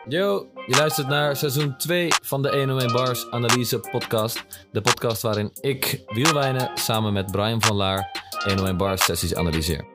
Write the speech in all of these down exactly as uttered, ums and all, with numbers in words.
Yo, je luistert naar seizoen twee van de honderdéén Bars Analyse podcast. De podcast waarin ik, Wiel Wijnen, samen met Brian van Laar honderdéén Bars sessies analyseer.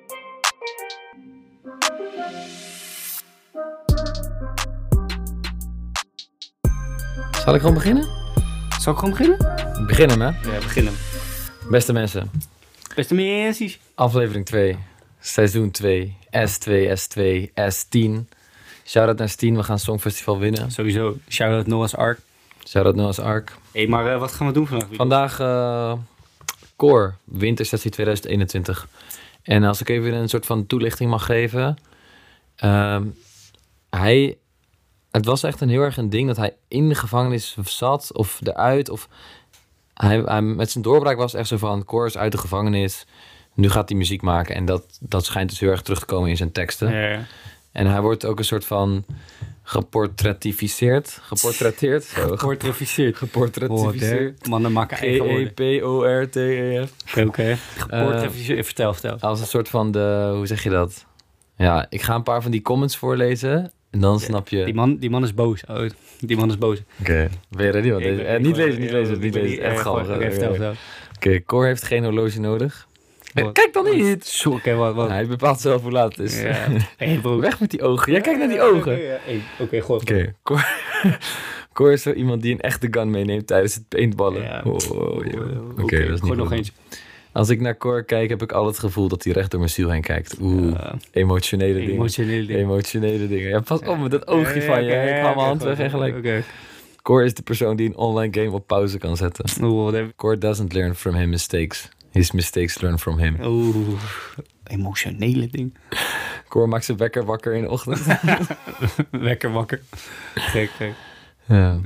Zal ik gewoon beginnen? Zal ik gewoon beginnen? Beginnen, hè? Ja, beginnen. Beste mensen. Beste mensen. Aflevering twee, seizoen twee, S twee, S twee, S tien. Shout-out naar S tien, we gaan Songfestival winnen. Sowieso. Shout-out Noah's Ark. Shout-out Noah's Ark. Hé, hey, maar uh, wat gaan we doen vandaag? Vandaag uh, Core, wintersessie tweeduizend eenentwintig. En als ik even een soort van toelichting mag geven. Uh, hij, het was echt een heel erg een ding dat hij in de gevangenis zat of eruit. Of hij, hij, met zijn doorbraak was echt zo van, Core is uit de gevangenis. Nu gaat hij muziek maken. En dat, dat schijnt dus heel erg terug te komen in zijn teksten. Ja, ja. En hij wordt ook een soort van geportretificeerd. Geportretteerd. Geportretificeerd. Geportretificeerd. Oh, mannen maken eigen woorden. G E P O R T E F. Oké, oké. Geportretificeerd. Uh, vertel, vertel. Als een soort van de... Hoe zeg je dat? Ja, ik ga een paar van die comments voorlezen. En dan snap je... Die man, die man is boos. Oh, die man is boos. Oké. Okay. Ben je ready? Want deze... eh, niet lezen, niet lezen. Niet lezen. Echt grappig. Oké, vertel, vertel. Oké, Core heeft geen horloge nodig. Wat? Kijk dan niet! Oké, okay, wat, wat? Hij bepaalt zelf hoe laat het is. Ja. Hey, weg met die ogen. Jij kijkt naar die ogen. Oké, okay, okay, goed. Oké, Core... Core is zo iemand die een echte gun meeneemt tijdens het paintballen. Ja. Oh, oh, oh. Oké, okay, dat is niet nog eentje. Als ik naar Core kijk, heb ik al het gevoel dat hij recht door mijn ziel heen kijkt. Oeh, uh, emotionele dingen. Emotionele dingen. Emotionele dingen. Ja, pas op met dat oogje ja, ja, van je. Okay, ik haal mijn hand weg en gelijk. Okay. Core is de persoon die een online game op pauze kan zetten. Oeh, Core doesn't learn from his mistakes. His mistakes learn from him. Oeh, emotionele ding. Core maakt zijn wekker wakker in de ochtend. Wekker wakker. Gek, gek. Ja.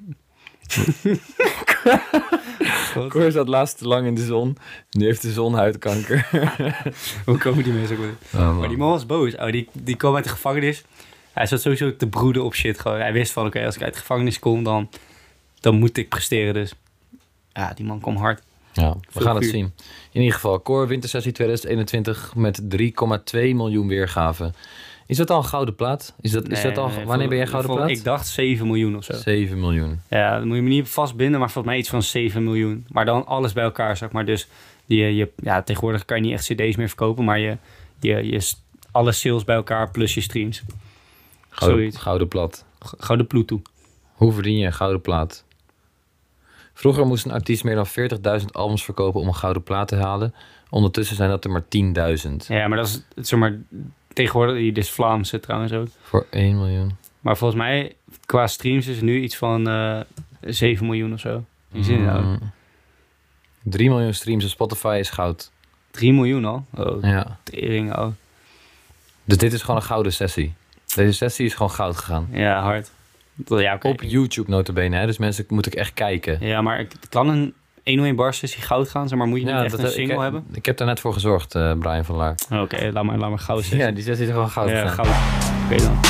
Core zat laatst te lang in de zon. Nu heeft de zon huidkanker. Hoe komen die mensen ook weer? Oh, maar die man was boos. Oh, die, die kwam uit de gevangenis. Hij zat sowieso te broeden op shit. Gewoon. Hij wist van, oké, okay, als ik uit de gevangenis kom, dan, dan moet ik presteren. Dus ja, die man kwam hard. Ja, we Veel gaan vuur. het zien. In ieder geval, Core wintersessie tweeduizend eenentwintig met drie komma twee miljoen weergaven. Is dat al een gouden plaat? Is dat, is nee, dat al, nee, wanneer vol, ben jij gouden vol, plaat? Ik dacht zeven miljoen of zo. zeven miljoen. Ja, dan moet je me niet vastbinden, maar volgens mij iets van zeven miljoen. Maar dan alles bij elkaar, zeg maar. Dus die, je, ja, tegenwoordig kan je niet echt cd's meer verkopen, maar je, je, je alle sales bij elkaar plus je streams. Gouden, gouden plaat. Gouden ploet toe. Hoe verdien je een gouden plaat? Vroeger moest een artiest meer dan veertigduizend albums verkopen om een gouden plaat te halen. Ondertussen zijn dat er maar tienduizend. Ja, maar dat is zeg maar tegenwoordig, dit is Vlaamse trouwens ook. Voor één miljoen. Maar volgens mij, qua streams is het nu iets van uh, zeven miljoen of zo. Die zin nou. Mm. drie miljoen streams op Spotify is goud. drie miljoen al? Oh, ja. Tering, oh. Dus dit is gewoon een gouden sessie. Deze sessie is gewoon goud gegaan. Ja, hard. Ja, okay. Op YouTube notabene, hè? Dus mensen moeten echt kijken. Ja, maar het kan een honderdéén bar sessie goud gaan, zeg maar moet je niet ja, echt dat, een single ik, hebben? Ik heb daar net voor gezorgd, uh, Brian van Laar. Oké, okay, laat maar, laat maar goud sessie. Ja, die sessie is gewoon goud ja, gegaan. Goud. Oké okay, dan.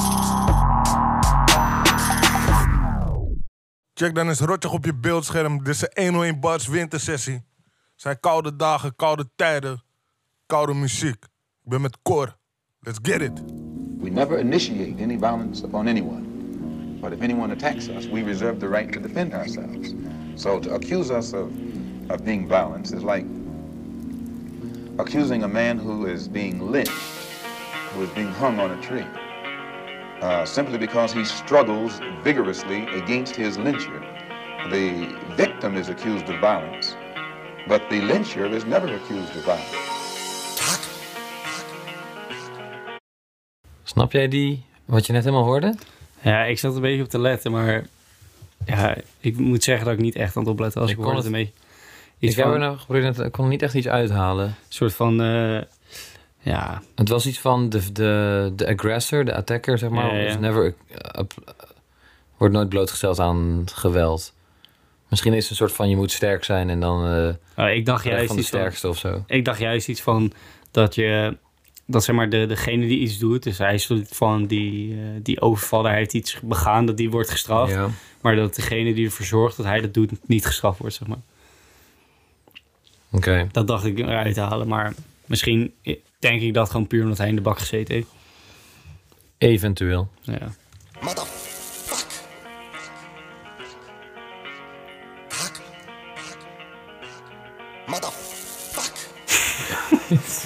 Check dan eens rottig op je beeldscherm. Dit is een honderdéén Bars wintersessie. Zijn koude dagen, koude tijden, koude muziek. Ik ben met Core. Let's get it. We never initiate any violence upon anyone. But if anyone attacks us, we reserve the right to defend ourselves. So to accuse us of, of being violent is like accusing a man who is being lynched, who is being hung on a tree, uh, simply because he struggles vigorously against his lyncher. The victim is accused of violence, but the lyncher is never accused of violence. Snap jij die, wat je net helemaal hoorde? Ja, ik zat een beetje op te letten, maar ja, ik moet zeggen dat ik niet echt aan het opletten was. Ik, ik hoorde het een beetje. Ik heb er nog geprobeerd, ik kon niet echt iets uithalen. Een soort van, uh, ja. Het was iets van de, de, de aggressor, de attacker, zeg maar. Ja, ja. Is never, uh, up, uh, wordt nooit blootgesteld aan geweld. Misschien is het een soort van, je moet sterk zijn en dan uh, oh, ik dacht juist van de iets sterkste van, of zo. Ik dacht juist iets van dat je... Dat zeg maar de, degene die iets doet, dus hij is van die, uh, die overvaller, hij heeft iets begaan, dat die wordt gestraft. Ja. Maar dat degene die ervoor zorgt dat hij dat doet, niet gestraft wordt, zeg maar. Oké. Okay. Dat dacht ik eruit te halen, maar misschien denk ik dat gewoon puur omdat hij in de bak gezeten heeft. Eventueel. Ja.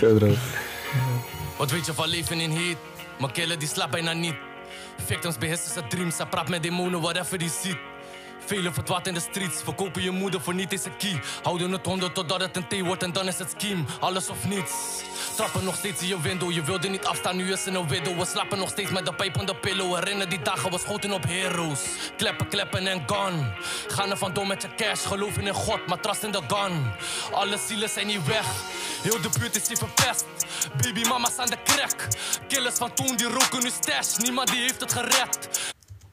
Zo droog. Wat weet je van leven in heat? Mijn killer die slaapt bijna niet. Victims beheersen zijn dreams. Hij praat met demonen, whatever die ziet. Velen verdwaald in de streets. Verkopen je moeder voor niet eens een key. Houden het honderd totdat het een thee wordt en dan is het scheme. Alles of niets. Trappen nog steeds in je window. Je wilde niet afstaan, nu is er een widow. We slapen nog steeds met de pijp en de pillow. Herinner die dagen, we schoten op heroes. Kleppen, kleppen en gone. Gaan er vandoor met je cash. Geloven in God, maar trust in the gun. Alle zielen zijn niet weg. Heel de buurt is hier verpest. Baby mama's aan de crack. Killers van toen die roken nu stash. Niemand die heeft het gered.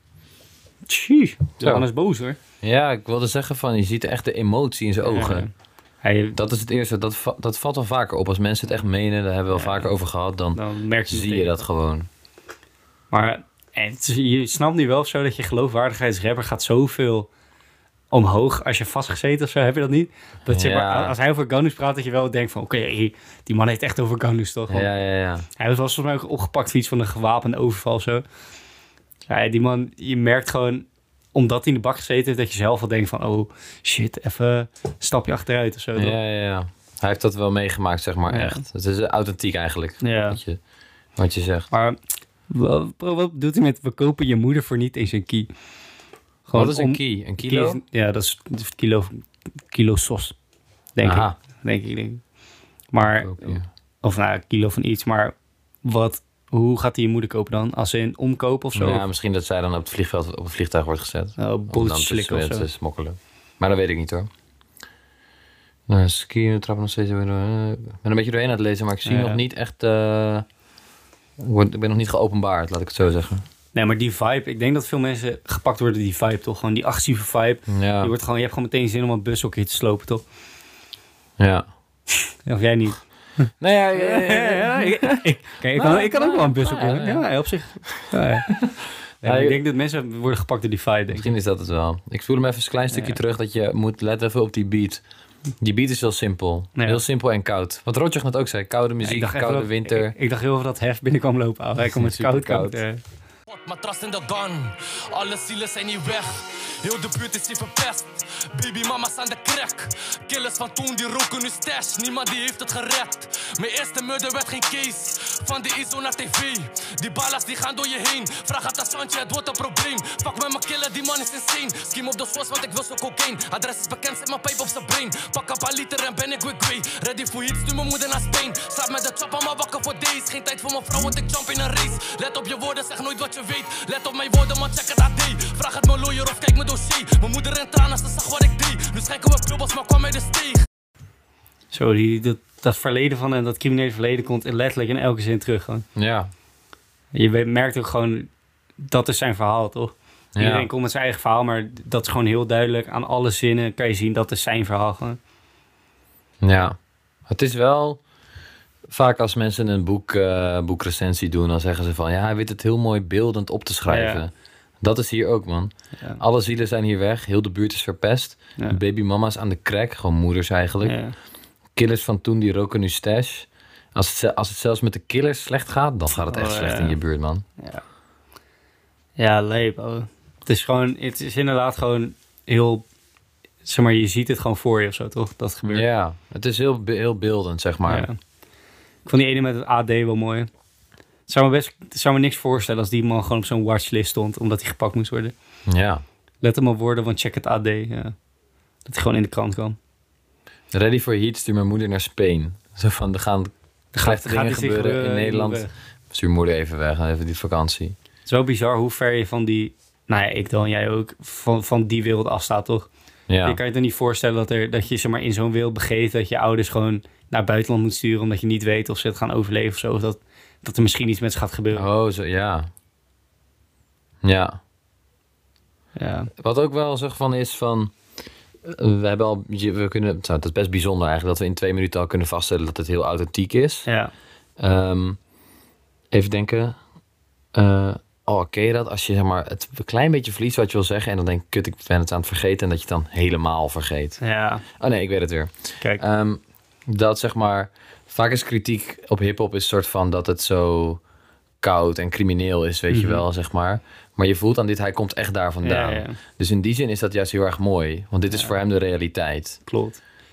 Tjie, de man is boos hoor. Ja, ik wilde zeggen van, je ziet echt de emotie in zijn ogen. Ja. Hij, Dat is het eerste, dat, va- dat valt wel vaker op. Als mensen het echt menen, daar hebben we wel Ja. vaker over gehad, dan, dan merk je zie meteen. je dat gewoon. Maar en het is- je snapt nu wel of zo dat je geloofwaardigheidsrapper gaat zoveel omhoog als je vastgezeten of zo. Heb je dat niet? Dat zeg maar, Ja. als hij over Ganus praat, dat je wel denkt van... Oké, hey, die man heeft echt over Ganus toch? Want Ja, ja, ja. Hij was volgens mij ook opgepakt voor iets van een gewapende overval of zo. Ja, die man, je merkt gewoon... Omdat hij in de bak gezeten heeft, dat je zelf wel denkt van... Oh, shit, even een stapje achteruit of zo. toch? Ja, ja, ja. Hij heeft dat wel meegemaakt, zeg maar, Ja. echt. Het is authentiek eigenlijk, Ja. wat, je, wat je zegt. Maar wat, bro, wat doet hij met... We kopen je moeder voor niet eens een key. Gewoon Wat is een om- key? Een kilo? Key is- ja, dat is een kilo, kilo sos. Denk Aha. ik. Denk ik, denk ik. Maar, Koop je. of nou, een kilo van iets. Maar wat, hoe gaat hij je moeder kopen dan? Als ze in omkopen of zo? Ja, misschien dat zij dan op het vliegveld op het vliegtuig wordt gezet. Oh, Om dan boot te, slikken of sm- zo. te smokkelen. Maar dat weet ik niet hoor. Nou, skiën, trappen nog steeds weer door. eh, Ik ben een beetje doorheen aan het lezen, maar ik zie Ja. nog niet echt... eh, ik word- ik ben nog niet geopenbaard, laat ik het zo zeggen. Nee, maar die vibe. Ik denk dat veel mensen gepakt worden die vibe, toch? Gewoon die agressieve vibe. Ja, Je, wordt gewoon, je hebt gewoon meteen zin om een bushokje te slopen, toch? ja. Of jij niet? Nee, ja, ja, ja, ja. ik, ik, kijk, ik, kan, ik kan ook wel een bushokje. Ja, Ja, ja. ja, op zich. Ja, ja. Ja, Ja, ik je- denk dat mensen worden gepakt door die vibe, denk ik. Misschien is dat het wel. Ik voel hem even een klein stukje Ja. terug dat je moet letten even op die beat. Die beat is heel simpel. Ja. Heel simpel en koud. Wat Rotjoch net ook zei. Koude Ja, muziek, ik dacht even koude dat- winter. Ik, ik dacht heel veel dat Hef binnenkwam lopen. Oh, hij komt met Super koud, koud. koud. eh. Maar trust in the gun. Alle zielen zijn niet weg. Heel de buurt is hier verpest. Baby mama's aan de crack. Killers van toen die roken nu stash. Niemand die heeft het gered. Mijn eerste murder werd geen case. Van de I S O naar tv. Die ballas die gaan door je heen. Vraag aan Tassantje, het wordt een probleem. Fuck met mijn killer, die man is insane. Scheme op de source, want ik wil zo cocaine. Adres is bekend, zet mijn pijp op zijn brain. Pak een paar liter en ben ik weer grey. Ready voor iets, stuur mijn moeder naar Spain. Slaap met de chopper, maar wakker voor days. Geen tijd voor mijn vrouw, want ik jump in een race. Let op je woorden, zeg nooit wat je weet. Let op mijn woorden, man, check het A D. Vraag het mijn lawyer of kijk mijn dossier. Mijn moeder in tranen, ze zag wat ik deed. Nu schijken we bubbels, maar kwam mij de steeg. Zo, die, dat, dat verleden van en dat criminele verleden komt letterlijk in elke zin terug. Gewoon. Ja. Je weet- merkt ook gewoon, dat is zijn verhaal, toch? Ja. Iedereen komt met zijn eigen verhaal, maar dat is gewoon heel duidelijk. Aan alle zinnen kan je zien, dat is zijn verhaal gewoon. Ja. Het is wel... Vaak als mensen een boek, eh, boekrecensie doen, dan zeggen ze van... Ja, hij weet het heel mooi beeldend op te schrijven. Ja. Dat is hier ook, man. Ja. Alle zielen zijn hier weg. Heel de buurt is verpest. Ja. De babymama's aan de crack. Gewoon moeders eigenlijk. Ja. Killers van toen, die roken nu stash. Als het, ze- als het zelfs met de killers slecht gaat, dan gaat het echt Oh, slecht ja. in je buurt, man. Ja, ja leep. Oh. Het is gewoon, het is inderdaad gewoon heel, zeg maar, je ziet het gewoon voor je of zo, toch? Dat gebeurt. Ja, het is heel, be- heel beeldend, zeg maar. Ja. Ik vond die ene met het A D wel mooi. Het zou me best, het zou me niks voorstellen als die man gewoon op zo'n watchlist stond, omdat hij gepakt moest worden. Ja. Let hem op woorden, want check het A D. Ja. Dat hij gewoon in de krant kwam. Ready for heat, stuur mijn moeder naar Spain. Zo van, er gaan slechte dingen iets gebeuren in Nederland. weg. Stuur moeder even weg, even die vakantie. Het is wel bizar hoe ver je van die, nou ja, ik dan, jij ook, van, van die wereld afstaat, toch? Ja, Je kan je toch niet voorstellen dat, er, dat je zeg maar, in zo'n wereld begeeft, dat je ouders gewoon naar het buitenland moet sturen, omdat je niet weet of ze het gaan overleven of zo. Of dat, dat er misschien iets met ze gaat gebeuren. oh, zo, ja. Ja. Ja. Wat ook wel zeg van is van... eh, We hebben al... je- We kunnen, nou, dat is best bijzonder eigenlijk, dat we in twee minuten al kunnen vaststellen dat het heel authentiek is. Ja. Ehm, even denken. Eh, oh, ken je dat? Als je zeg maar, het een klein beetje verliest wat je wil zeggen... en dan denk ik, kut, ik ben het aan het vergeten... en dat je het dan helemaal vergeet. Ja. Oh nee, ik weet het weer. Kijk. Ehm, dat zeg maar... Vaak is kritiek op hiphop is soort van dat het zo koud en crimineel is, weet je Mhm. wel, zeg maar. Maar je voelt aan dit, hij komt echt daar vandaan. Ja, ja. Dus in die zin is dat juist heel erg mooi. Want dit is Ja. voor hem de realiteit. Klopt.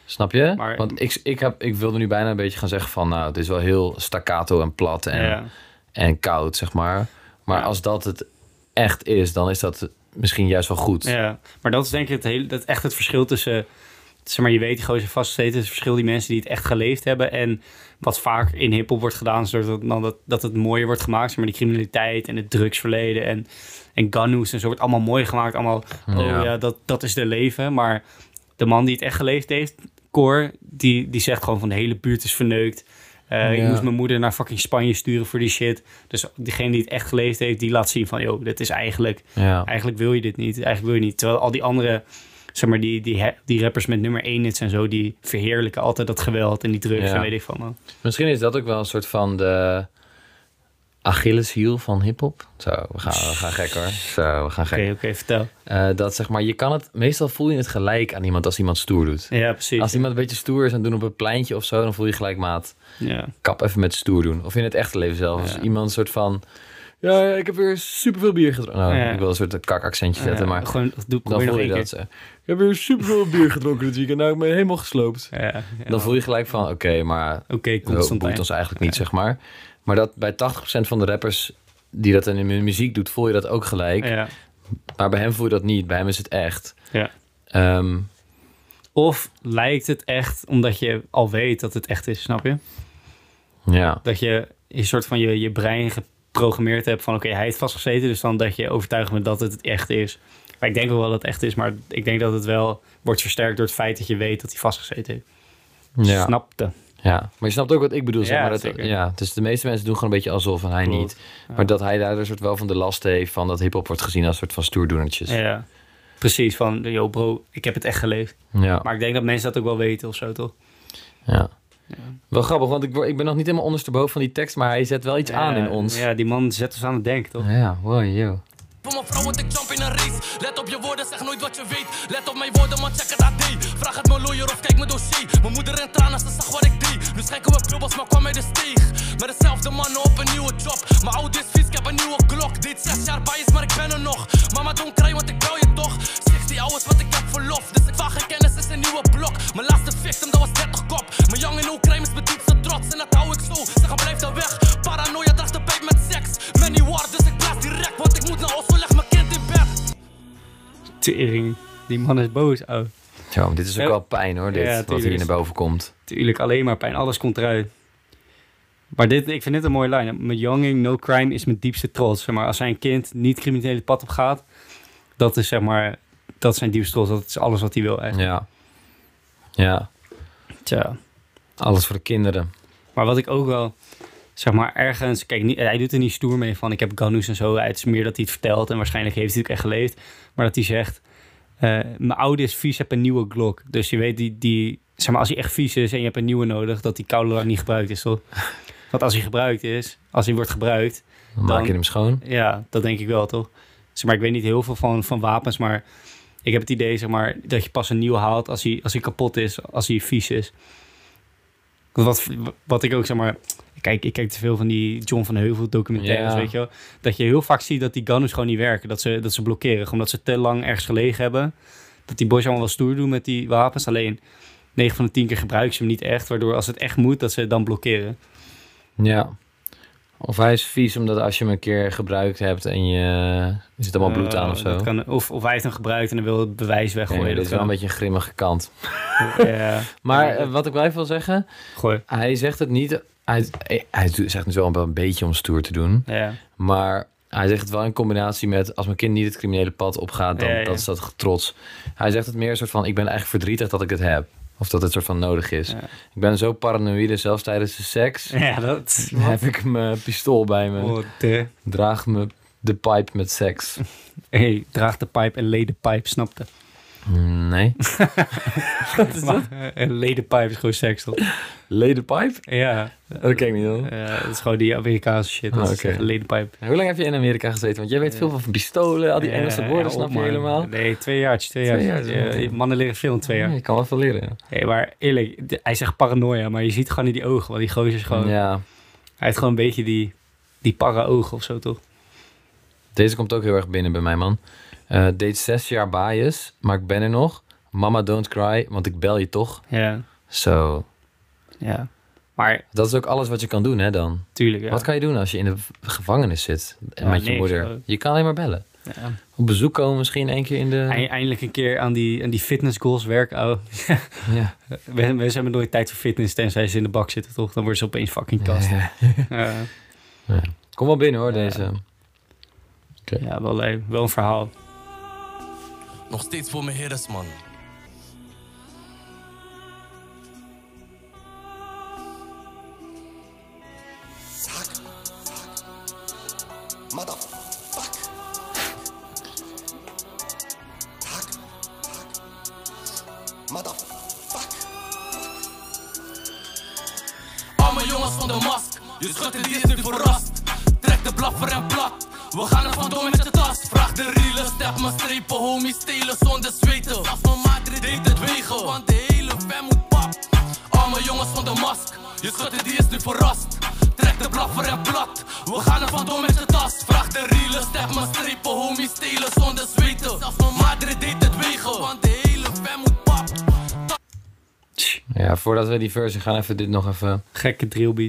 Snap je? Maar- Want ik, ik, heb, ik wilde nu bijna een beetje gaan zeggen van... nou, het is wel heel staccato en plat en, Ja. en koud, zeg maar. Maar Ja. als dat het echt is, dan is dat misschien juist wel goed. Ja, maar dat is denk ik het hele, dat echt het verschil tussen... Zeg maar, je weet, die gozer vastgezeten. Het verschil die mensen die het echt geleefd hebben. En wat vaak in hiphop wordt gedaan... zodat het, dat, dat het mooier wordt gemaakt. Zeg maar, die criminaliteit en het drugsverleden... en, en gunnoes en zo wordt allemaal mooi gemaakt. Allemaal, oh Ja. ja, dat, dat is de leven. Maar de man die het echt geleefd heeft... Cor, die, die zegt gewoon van de hele buurt is verneukt. Uh, Ik Ja. moest mijn moeder naar fucking Spanje sturen voor die shit. Dus diegene die het echt geleefd heeft... die laat zien van, joh, dit is eigenlijk... Ja. Eigenlijk wil je dit niet. Eigenlijk wil je niet. Terwijl al die andere... Zeg maar, die, die, die rappers met nummer één hits en zo... die verheerlijken altijd dat geweld en die drugs Ja. en weet ik van. Man. Misschien is dat ook wel een soort van de Achilleshiel van hiphop. Zo, we gaan, we gaan gek hoor. Zo, we gaan gek. Oké, oké, vertel. Eh, dat zeg maar, je kan het... Meestal voel je het gelijk aan iemand als iemand stoer doet. Ja, precies. Als iemand een beetje stoer is en doen op een pleintje of zo... dan voel je gelijk, maat, Ja. kap even met stoer doen. Of in het echte leven zelf. Als Ja. iemand een soort van... Ja, ja, ik heb weer superveel bier gedronken. Nou, Ja. ik wil een soort kakaccentje zetten, Ja, maar... gewoon, doe, Dan probeer nog voel je één dat. keer. Ze. Ik heb weer superveel bier gedronken dit weekend. Nou, ik ben helemaal gesloopt. Ja, ja. Dan voel je gelijk van, oké, maar... Oké, dat constant. boeit ons eigenlijk niet, zeg maar. Maar dat bij tachtig procent van de rappers die dat in hun muziek doet, voel je dat ook gelijk. Ja, Maar bij hem voel je dat niet. Bij hem is het echt. ja. Ehm, Of lijkt het echt omdat je al weet dat het echt is, snap je? ja. Dat je een soort van je, je brein geprogrammeerd hebt van... oké, hij heeft vastgezeten, dus dan dat je overtuigd bent dat het het echt is. Maar ik denk ook wel dat het echt is, maar ik denk dat het wel wordt versterkt door het feit dat je weet dat hij vastgezeten heeft. Ja. Snapte. ja. Maar je snapt ook wat ik bedoel. Zeg Ja, maar dat, zeker. ja, dus de meeste mensen doen gewoon een beetje alsof en hij Klopt. niet. Ja. Maar dat hij daar een soort wel van de last heeft van dat hiphop wordt gezien als een soort van stoerdoenertjes. Ja. Ja, precies. Van, yo bro, ik heb het echt geleefd. Ja. Maar ik denk dat mensen dat ook wel weten of zo, toch? ja. Ja. Wel grappig, want ik, word, ik ben nog niet helemaal ondersteboven van die tekst, maar hij zet wel iets aan in ons. Ja, die man zet ons aan het denken, toch? Ja, wow, yo. Voor mijn vrouw, want ik jump in een race. Let op je woorden, zeg nooit wat je weet. Let op mijn woorden, man, check het A D. Vraag het mijn lawyer of kijk mijn dossier. Mijn moeder in tranen, ze zag wat ik deed. Nu schenken we bubbels, maar kwam uit de steeg. Met dezelfde mannen op een nieuwe job. Mijn oude is vies, ik heb een nieuwe klok. Deed zes jaar bij is, maar ik ben er nog. Mama, don't cry, want ik bel je toch. zestig hours, want ik heb verlof. Dus ik vraag geen kennis, is een nieuwe blok. Mijn laatste victim, dat was dertig kop. Mijn jongen in Oekraïne is mijn diepste trots. En dat hou ik zo, zeg blijf daar weg. Paranoia draagt de pijp met seks. Many war, dus ik blaas direct. Want ik moet naar Oslo, leg mijn kind in bed. Tering. Die man is boos, oh. Zo, maar dit is ook Ja. wel pijn hoor, dit, Ja, wat tuurlijk. hier naar boven komt. Tuurlijk, alleen maar pijn. Alles komt eruit. Maar dit, ik vind dit een mooie lijn. Mijn younging, no crime is mijn diepste trots. Zeg maar, als zijn kind niet criminele pad op gaat, dat is zeg maar, dat is zijn diepste trots. Dat is alles wat hij wil eigenlijk. Ja. Ja, Tja. alles voor de kinderen. Maar wat ik ook wel, zeg maar, ergens... Kijk, niet, hij doet er niet stoer mee van, ik heb gunnoes en zo. Het is meer dat hij het vertelt en waarschijnlijk heeft hij het ook echt geleefd. Maar dat hij zegt, uh, mijn oude is vies, heb een nieuwe Glock. Dus je weet, die, die, zeg maar, als hij echt vies is en je hebt een nieuwe nodig, dat die koude lang niet gebruikt is, toch? Want als hij gebruikt is, als hij wordt gebruikt, Dan maak je hem schoon. ja, dat denk ik wel, toch? Zeg maar, ik weet niet heel veel van, van wapens, maar ik heb het idee, zeg maar, dat je pas een nieuwe haalt als hij, als hij kapot is, als hij vies is. Wat, wat ik ook, zeg maar... Kijk, ik kijk te veel van die John van Heuvel documentaires, Ja. weet je wel. Dat je heel vaak ziet dat die gunners gewoon niet werken. Dat ze, dat ze blokkeren, gewoon omdat ze te lang ergens gelegen hebben. Dat die boys allemaal wel stoer doen met die wapens. Alleen negen van de tien keer gebruiken ze hem niet echt. Waardoor als het echt moet, dat ze dan blokkeren. Ja. Of hij is vies omdat als je hem een keer gebruikt hebt en je er zit allemaal bloed aan of Uh, zo. dat kan, of, of hij heeft hem gebruikt en dan wil het bewijs Nee, weggooien. dit is wel een beetje een grimmige kant. beetje... Ja, Maar eh, wat ik wel even wil zeggen, gooi. hij zegt het niet... Hij, hij zegt het wel een beetje om stoer te doen. Ja. Maar hij zegt het wel in combinatie met... als mijn kind niet het criminele pad opgaat, dan Ja, ja. dat is dat trots. Hij zegt het meer een soort van... ik ben eigenlijk verdrietig dat ik het heb. Of dat het soort van nodig is. Ja. Ik ben zo paranoïde, zelfs tijdens de seks... Ja, dat... heb ik mijn pistool bij me. Oh, de... Draag me de pipe met seks. Hey, draag de pipe en leed de pipe, snapte. Nee. Wat is dat? Een ledenpipe is gewoon seks, toch? Ledenpipe? Ja. Dat ken ik niet dan. Ja, dat is gewoon die Amerikaanse shit. Dat Oh, is oké. een ledenpipe. Hoe lang heb je in Amerika gezeten? Want jij weet veel van pistolen, al die Engelse Ja, woorden ja, snap op, je man. helemaal. Nee, twee jaartjes, twee, Twee jaar. jaar, ja. Mannen leren veel in twee jaar. Ja, je kan wel veel leren. Ja. Hey, maar eerlijk, de- hij zegt paranoia, maar je ziet gewoon in die ogen. Want die gozer is gewoon... Ja. Hij heeft gewoon een beetje die, die para-ogen of zo, toch? Deze komt ook heel erg binnen bij mij, man. Uh, deed zes jaar bias, maar ik ben er nog. Mama Don't Cry, want ik bel je toch. Ja. Zo. Ja. Maar... Dat is ook alles wat je kan doen, hè, dan. Tuurlijk, ja. Wat kan je doen als je in de gevangenis zit en Ja, met je niks, moeder? zo. Je kan alleen maar bellen. Ja. Op bezoek komen misschien één keer in de... Eind- Eindelijk een keer aan die, aan die fitness goals werken. Oh. Ja. we, we hebben nooit tijd voor fitness, tenzij ze in de bak zitten, toch? Dan worden ze opeens fucking kast. Ja. Ja. Ja. Kom wel binnen, hoor, Ja. deze. Okay. Ja, wel, eh, wel een verhaal. Nog steeds voor mijn herders, man. Arme jongens van de mask, je schudt die is nu verrast. Trek de blaffer en plat, we gaan er vandoor met je tas. Vraag de reale, step mijn strepen, homie, stelen zonder zweten. Als mijn maat deed het wegen, want de hele fam moet pap. Arme jongens van de mask, je schudt die is nu verrast. Trek de blaffer en plat, we gaan er vandoor met je tas. Vraag de reale, step mijn strepen, homie, stelen zonder zweten. Als mijn maat deed het wegen, want de hele fam moet pap. Ja, voordat we die versie gaan, even dit nog even... Gekke drillbeat.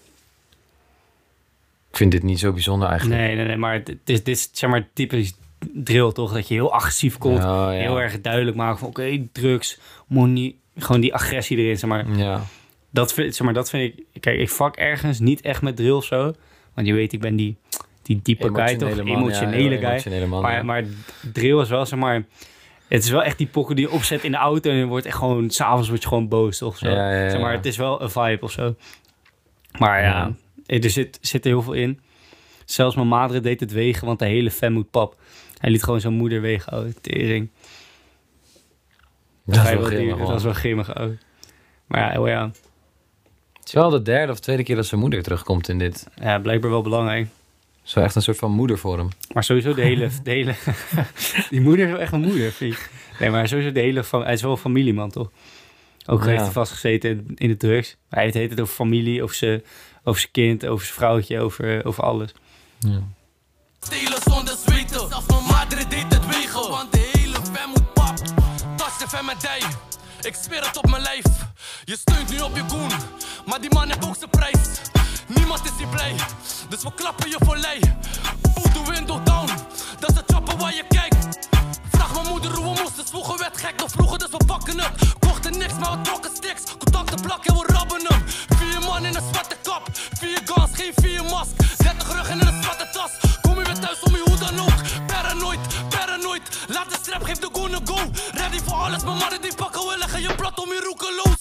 Ik vind dit niet zo bijzonder eigenlijk. Nee, nee, nee, maar het is, dit is zeg maar typisch drill, toch? Dat je heel agressief komt. Oh, ja. Heel erg duidelijk maken van, oké, okay, drugs, money. Gewoon die agressie erin, zeg maar. Ja. Dat vind, zeg maar. dat vind ik... Kijk, ik fuck ergens niet echt met drill of zo. Want je weet, ik ben die, die diepe guy, toch? Man, Emotionele ja, guy. emotionele man, maar, ja. maar drill is wel, zeg maar... Het is wel echt die pokken die je opzet in de auto... en je wordt echt gewoon... S'avonds word je gewoon boos, toch? Zo. Ja, ja, ja. Zeg maar, het is wel een vibe of zo. Maar ja, Ja. er zit, zit er heel veel in. Zelfs mijn madre deed het wegen, want de hele fam moet pap. Hij liet gewoon zijn moeder wegen, oh, tering. Dat is Hij wel wil die- grimmig, Dat is wel grimmig, oh. Maar ja, oh ja, Het is wel de derde of tweede keer dat zijn moeder terugkomt in dit. ja, blijkbaar wel belangrijk. Zo echt een soort van moeder voor hem. Maar sowieso de hele... De hele die moeder is wel echt een moeder, vind ik. Nee, maar sowieso de hele... Hij is wel een familieman, toch? Ook Ja. heeft hij vastgezeten in, in de drugs. Hij heeft het over familie, over zijn, over zijn kind, over zijn vrouwtje, over, over alles. Ja. Stelen zonder zweten. Zelfs mijn madre deed het wegen, want de hele fam moet pap. Tas de fam en dij, ik zweer het op mijn lijf. Je steunt nu op je goen, maar die man heeft ook zijn prijs. Niemand is hier blij, dus we klappen je voor lei. Put the window down, dat is het choppen waar je kijkt. Vraag mijn moeder hoe we moesten, vroeger werd gek nog vroeger, dus we pakken het. Kochten niks, maar we trokken sticks, contacten plakken, we rabben hem. Vier man in een zwarte kap, vier guns, geen vier mask. dertig ruggen in een zwarte tas, kom je weer thuis om je hoe dan ook. Paranoid, paranoid, laat de strap, geef de goon een go. Ready voor alles, mijn mannen die pakken, we leggen je plat om je roekeloos.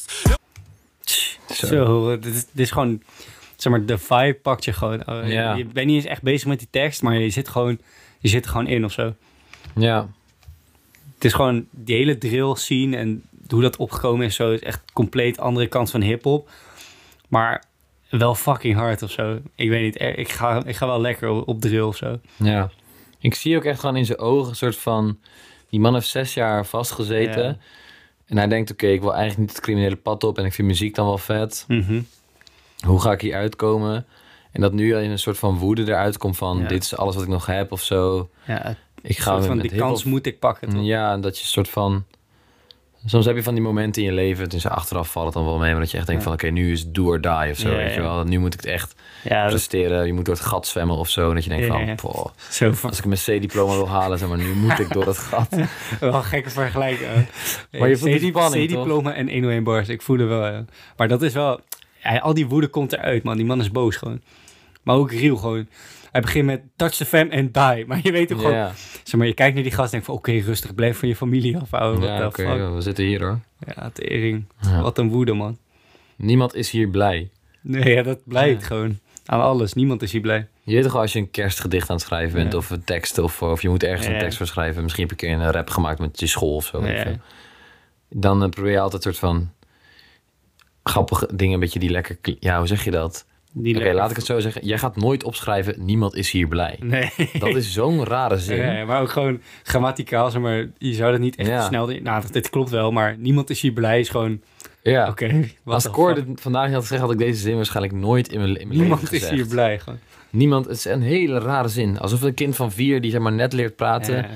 Zo, Zo dit, is, dit is gewoon... Zeg maar, de vibe pakt je gewoon. Oh, Ja. Je bent niet eens echt bezig met die tekst, maar je zit gewoon, je zit er gewoon in of zo. Ja. Het is gewoon die hele drill scene en hoe dat opgekomen is, zo is echt compleet andere kant van hip-hop. Maar wel fucking hard of zo. Ik weet niet, ik ga, ik ga wel lekker op, op drill of zo. Ja. Ik zie ook echt gewoon in zijn ogen een soort van... Die man heeft zes jaar vastgezeten. Ja. En hij denkt, oké, okay, ik wil eigenlijk niet het criminele pad op... en ik vind muziek dan wel vet. Mm-hmm. Hoe ga ik hier uitkomen? En dat nu in een soort van woede eruit komt van... Ja. dit is alles wat ik nog heb of zo. Ja, Ik een ga soort van met die hiphop- kans moet ik pakken. Toch? Ja, en dat je een soort van... Soms heb je van die momenten in je leven... dus achteraf valt het dan wel mee... maar dat je echt denkt Ja. van... oké, nu is do or die of zo, Ja, weet je ja. wel. Nu moet ik het echt Ja, dat, presteren. Je moet door het gat zwemmen of zo. En dat je denkt Ja, van... ja. poh, zo van, als ik mijn C-diploma wil halen... zeg maar, nu moet ik door het gat. wel een gekke vergelijking. hè. Maar je voelt die C- spanning, C-diploma en honderdéén bars. Ik voel het wel. Ja. Maar dat is wel... Hij, al die woede komt eruit, man. Die man is boos gewoon. Maar ook real gewoon. Hij begint met touch the fam and die. Maar je weet ook gewoon... Ja, Zeg maar, je kijkt naar die gast en denkt van... Oké, rustig, blijf van je familie afhouden. What ja the oké, fuck? we zitten hier hoor. Ja, tering. Ja. Wat een woede, man. Niemand is hier blij. Nee, ja, dat blijft Ja. gewoon. Aan alles. Niemand is hier blij. Je weet toch wel als je een kerstgedicht aan het schrijven bent... Ja. of een tekst, of, of je moet ergens Ja. een tekst voor schrijven... misschien heb je een keer een rap gemaakt met je school of zo. weet Ja. je veel. Dan eh, probeer je altijd een soort van... grappige dingen, een beetje die lekker... kli- Ja, hoe zeg je dat? Die Oké, laat ik het zo zeggen. Jij gaat nooit opschrijven... niemand is hier blij. Nee. Dat is zo'n rare zin. Ja, maar ook gewoon grammaticaal, zeg maar. Je zou dat niet echt Ja. snel... Nou, dit klopt wel, maar niemand is hier blij. Is gewoon... Ja. Oké, wat Als de Cor fuck? dit vandaag niet had gezegd... had ik deze zin waarschijnlijk nooit in mijn, in mijn Niemand leven is gezegd. hier blij, gewoon. Niemand, het is een hele rare zin. Alsof een kind van vier die zeg maar net leert praten... Ja.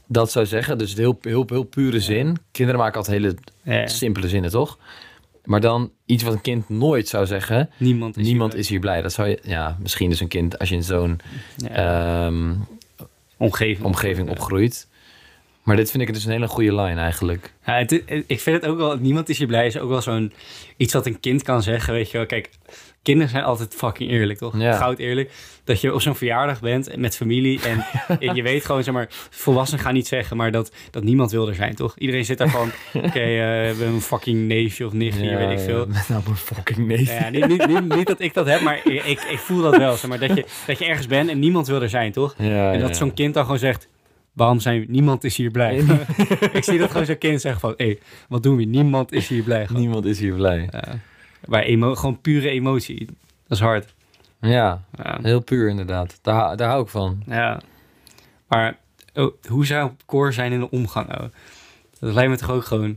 dat zou zeggen, dus heel, heel, heel pure zin. Kinderen maken altijd hele Ja. simpele zinnen, toch? Maar dan iets wat een kind nooit zou zeggen. Niemand is Niemand hier is hier blij. Dat zou je, ja, misschien dus een kind als je in zo'n Ja. um, omgeving, omgeving opgroeit. Maar dit vind ik dus een hele goede line eigenlijk. Ja, het, ik vind het ook wel, niemand is hier blij, is ook wel zo'n iets wat een kind kan zeggen, weet je wel. Kijk, kinderen zijn altijd fucking eerlijk, toch? Ja. Goud eerlijk. Dat je op zo'n verjaardag bent met familie en, en je weet gewoon, zeg maar, volwassenen gaan niet zeggen, maar dat, dat niemand wil er zijn, toch? Iedereen zit daar van, oké, okay, uh, we hebben een fucking neefje of nichtje, Ja, weet ik veel. Met nou een fucking neef. Ja, niet, niet, niet, niet dat ik dat heb, maar ik, ik, ik voel dat wel, zeg maar, dat je, dat je ergens bent en niemand wil er zijn, toch? Ja, en dat ja. zo'n kind dan gewoon zegt, waarom zijn niemand is hier blij? Ik zie dat gewoon zo'n kind zeggen van, hé, hey, wat doen we? Niemand is hier blij. Gewoon. Niemand is hier blij. Uh, maar emo- gewoon pure emotie. Dat is hard. Ja, Ja. heel puur inderdaad. Daar, daar hou ik van. Ja. Maar oh, hoe zou Cor zijn in de omgang? Oh? Dat lijkt me toch ook gewoon...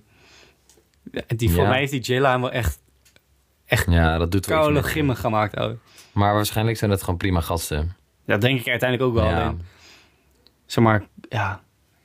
Die, voor Ja. mij heeft die Jilla wel echt, echt Ja, dat doet wel iets koude met je. gimmen gemaakt. Oh. Maar waarschijnlijk zijn dat gewoon prima gasten. Dat denk ik uiteindelijk ook wel. Ja. Alleen, zeg maar, ja...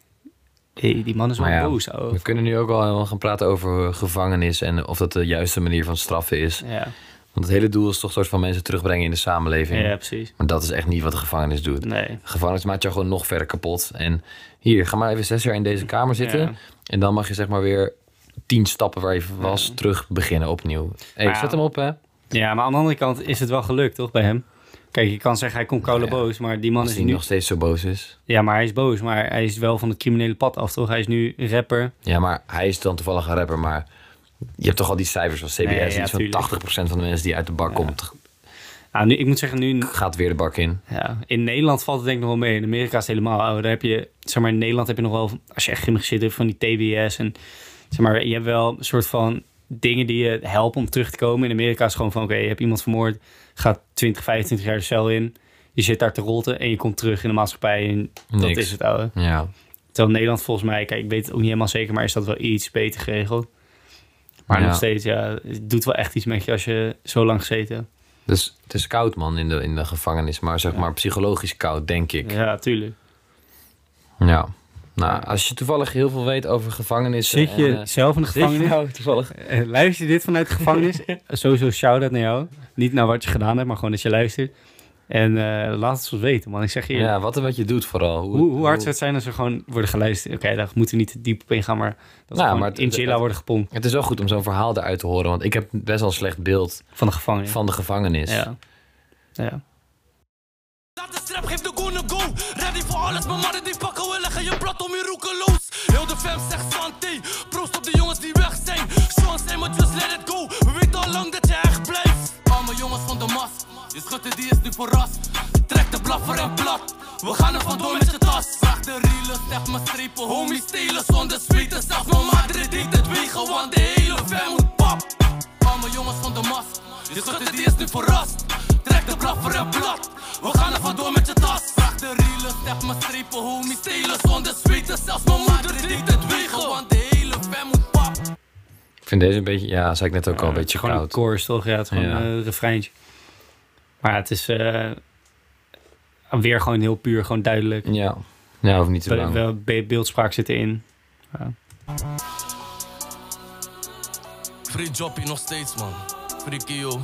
Hey, die man is wel Maar ja, boos. Oh. We kunnen nu ook wel gaan praten over gevangenis en of dat de juiste manier van straffen is. Ja. Want het hele doel is toch een soort van mensen terugbrengen in de samenleving. ja, precies. Maar dat is echt niet wat de gevangenis doet. Nee. De gevangenis maakt jou gewoon nog verder kapot. En hier, ga maar even zes jaar in deze kamer zitten. Ja. En dan mag je zeg maar weer tien stappen waar je was Ja. terug beginnen opnieuw. Hé, Maar ja. zet hem op hè. Ja, maar aan de andere kant is het wel gelukt, toch, bij hem? Kijk, je kan zeggen hij komt koude Ja. boos, maar die man Als is hij nu... nog steeds zo boos is. Ja, maar hij is boos, maar hij is wel van het criminele pad af, toch? Hij is nu rapper. Ja, maar hij is dan toevallig een rapper. Maar je hebt toch al die cijfers van C B S. Nee, ja, iets van tuurlijk. tachtig procent van de mensen die uit de bar Ja. komt, Nou, nu, ik moet zeggen, nu... gaat weer de bak in. Ja, in Nederland valt het denk ik nog wel mee. In Amerika is het helemaal... Oh, daar heb je... Zeg maar, in Nederland heb je nog wel... Als je echt grimmig zit, heb je van die T B S. En zeg maar, je hebt wel een soort van dingen die je helpen om terug te komen. In Amerika is het gewoon van... Oké, okay, je hebt iemand vermoord. Gaat twintig, vijfentwintig jaar de cel in. Je zit daar te rotten en je komt terug in de maatschappij. En dat Niks. is het, ouwe. Ja. Terwijl Nederland volgens mij... Kijk, ik weet het ook niet helemaal zeker... Maar is dat wel iets beter geregeld. Maar Ja. nog steeds, ja... Het doet wel echt iets met je als je zo lang gezeten hebt. Dus het is koud, man, in de, in de gevangenis. Maar zeg Ja. maar psychologisch koud, denk ik. Ja, tuurlijk. Ja. Nou, als je toevallig heel veel weet over gevangenissen... Zit je en, eh, zelf in de zit je gevangenis? nou toevallig... Eh, luister je dit vanuit de gevangenis? Sowieso shout-out naar jou. Niet naar wat je gedaan hebt, maar gewoon dat je luistert. En eh, laat het ons weten, man. Ik zeg je, Ja, wat en wat je doet vooral. hoe, hoe hard zou het zijn als we gewoon worden geluisterd? Oké, okay, daar moeten we niet te diep op ingaan, maar dat we Nou, gewoon maar het- in Chilla het- worden gepompt Het is wel goed om zo'n verhaal eruit te horen. Want ik heb best wel een slecht beeld van de gevangenis. van de gevangenis. Ja. Ja. Laat de strap, geef de goon een go. Ready voor alles, mijn mannen die pakken, we leggen je plat om je roekeloos. Heel de fam zegt santé, proost op de jongens die weg zijn. Sean zijn, maar just let it go. We weten al lang dat je echt blijft. Arme jongens van de mas, je schutte die is nu verrast. Trek de blaffer en plat, we gaan er vandoor met je tas. Vraag de realest, echt mijn strepen, homies stelen zonder zweten. Zelfs mijn madre deed het wegen, want de hele fam moet pap. Arme jongens van de mas, je schutte die is nu verrast. Trek de blaffer en plat, we gaan er vandoor met je tas. Vraag de realest, echt mijn strepen, homies stelen zonder zweten. Zelfs mijn madre deed het wegen, want de hele fam moet pap. Ik vind deze een beetje... Ja, zei ik net ook al, een beetje gewoon koud. een chorus, toch? Ja, het is gewoon Ja. een uh, refreintje. Maar het is uh, weer gewoon heel puur, gewoon duidelijk. Ja. Ja, hoeft niet te Be- lang. wel be- beeldspraak zit erin. Ja. Free joppie nog steeds, man. Free Kio.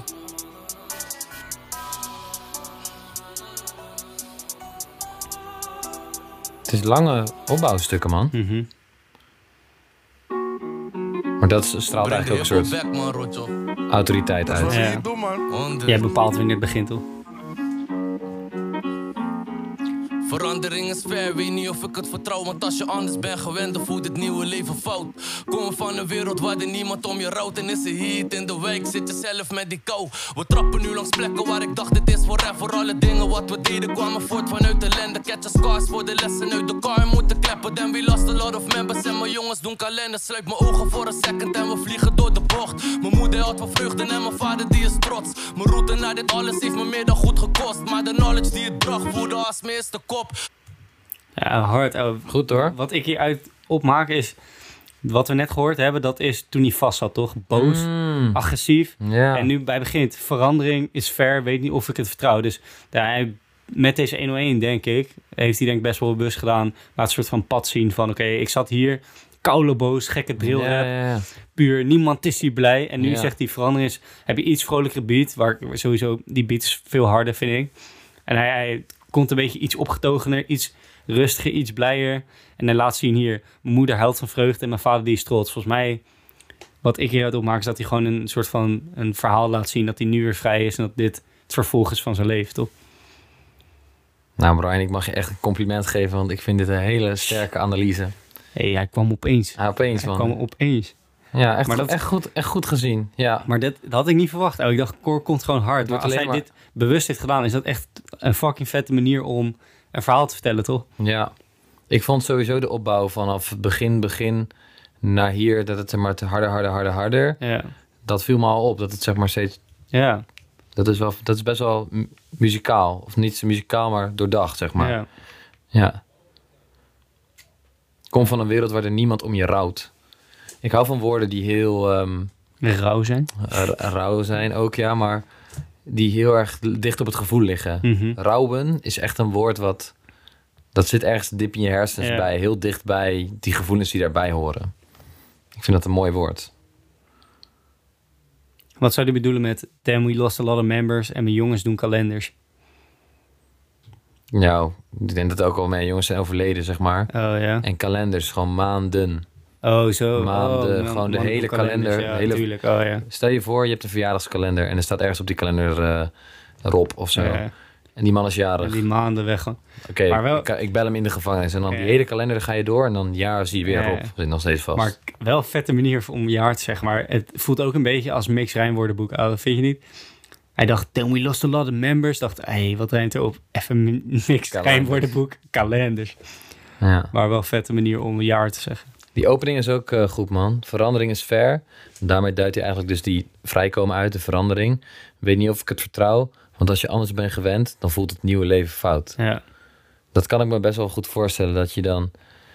Het is lange opbouwstukken, man. Mm-hmm. Maar dat straalt Breng de eigenlijk ook een hip-hop soort back, man, Rojo. autoriteit uit. Wat Ja. wil je doen, man? Honderd. Jij bepaalt wanneer het begint, toch? Verandering is ver, weet niet of ik het vertrouw. Want als je anders bent gewend, dan voelt het nieuwe leven fout. Kom van een wereld waar er niemand om je rouwt. En is er heat in de wijk, zit je zelf met die kou. We trappen nu langs plekken waar ik dacht dit is forever. Alle dingen wat we deden kwamen voort vanuit de lende. Catch scars voor de lessen uit de car moeten kleppen. Then we lost a lot of members en mijn jongens doen kalender. Sluit mijn ogen voor een second en we vliegen door de bocht. Mijn moeder had wat vreugde en mijn vader die is trots. Mijn route naar dit alles heeft me meer dan goed gekost. Maar de knowledge die het bracht voelde als mijn eerste kop. Ja, hard. Oh, Goed hoor. wat ik hieruit opmaak is... Wat we net gehoord hebben, dat is toen hij vast zat, toch? Boos, Mm. agressief. Ja. En nu bij begint, verandering is ver, weet niet of ik het vertrouw. Dus ja, hij met deze honderdéén, denk ik, heeft hij denk ik best wel bewust gedaan. Laat een soort van pad zien van, oké, okay, ik zat hier, koude boos, gekke drill rap, Ja, ja, ja. puur, niemand is hier blij. En nu Ja. zegt hij, verandering is, heb je iets vrolijkere beat, waar sowieso, die beat is veel harder, vind ik. En hij, hij komt een beetje iets opgetogener, iets rustiger, iets blijer. En hij laat zien hier, mijn moeder huilt van vreugde en mijn vader die is trots. Volgens mij, wat ik hieruit opmaak, is dat hij gewoon een soort van een verhaal laat zien, dat hij nu weer vrij is en dat dit het vervolg is van zijn leven, toch? Nou Brian, ik mag je echt een compliment geven, want ik vind dit een hele sterke analyse. Hé, hey, hij kwam opeens. Ja, opeens Hij man. kwam opeens. Ja, echt, Maar dat- echt, goed, echt goed gezien. Ja. Maar dat, dat had ik niet verwacht. Oh, ik dacht, Cor komt gewoon hard. Het Maar wordt als hij alleen maar- dit bewust heeft gedaan, is dat echt een fucking vette manier om een verhaal te vertellen, toch? Ja, ik vond sowieso de opbouw vanaf het begin, begin naar hier, dat het zeg maar te harder, harder, harder, harder. Ja. Dat viel me al op, dat het zeg maar steeds, Ja. dat is wel, dat is best wel mu- muzikaal. Of niet zo muzikaal, maar doordacht, zeg maar. Ja. Ja. Kom van een wereld waar er niemand om je rouwt. Ik hou van woorden die heel ehm, Rauw zijn. r- rauw zijn ook, ja, maar die heel erg dicht op het gevoel liggen. Mhm. Rouwen is echt een woord wat, dat zit ergens diep in je hersens Ja. bij, heel dicht bij die gevoelens die daarbij horen. Ik vind dat een mooi woord. Wat zou je bedoelen met damn, we lost a lot of members en mijn jongens doen kalenders? Nou, ik denk dat ook al mijn jongens zijn overleden, zeg maar. Oh ja. En kalenders, gewoon maanden. Oh zo. Maanden, oh, man- gewoon de man hele doen kalenders, kalender, Ja, de hele- natuurlijk. Oh ja. Stel je voor, je hebt een verjaardagskalender en er staat ergens op die kalender eh, Rob of zo. Ja. En die man is En jarig. die maanden weg. gewoon. Oké, maar wel- ik, ik bel hem in de gevangenis en dan Ja. die hele kalender ga je door en dan ja, zie je weer Ja. Rob. Zit nog steeds vast. Maar wel een vette manier om je hart te zeggen. Maar het voelt ook een beetje als mix rijmwoordenboek. Oh, vind je niet? Hij dacht, then we lost a lot of members. Dacht, hé, hey, wat rijmt erop? Even mix Kalenders. rijmwoordenboek. Kalenders. ja. Maar wel een vette manier om je hart te zeggen. Die opening is ook eh, goed, man. Verandering is fair. Daarmee duidt hij eigenlijk dus die vrijkomen uit de verandering. Weet niet of ik het vertrouw, want als je anders bent gewend, dan voelt het nieuwe leven fout. Ja. Dat kan ik me best wel goed voorstellen, dat je dan,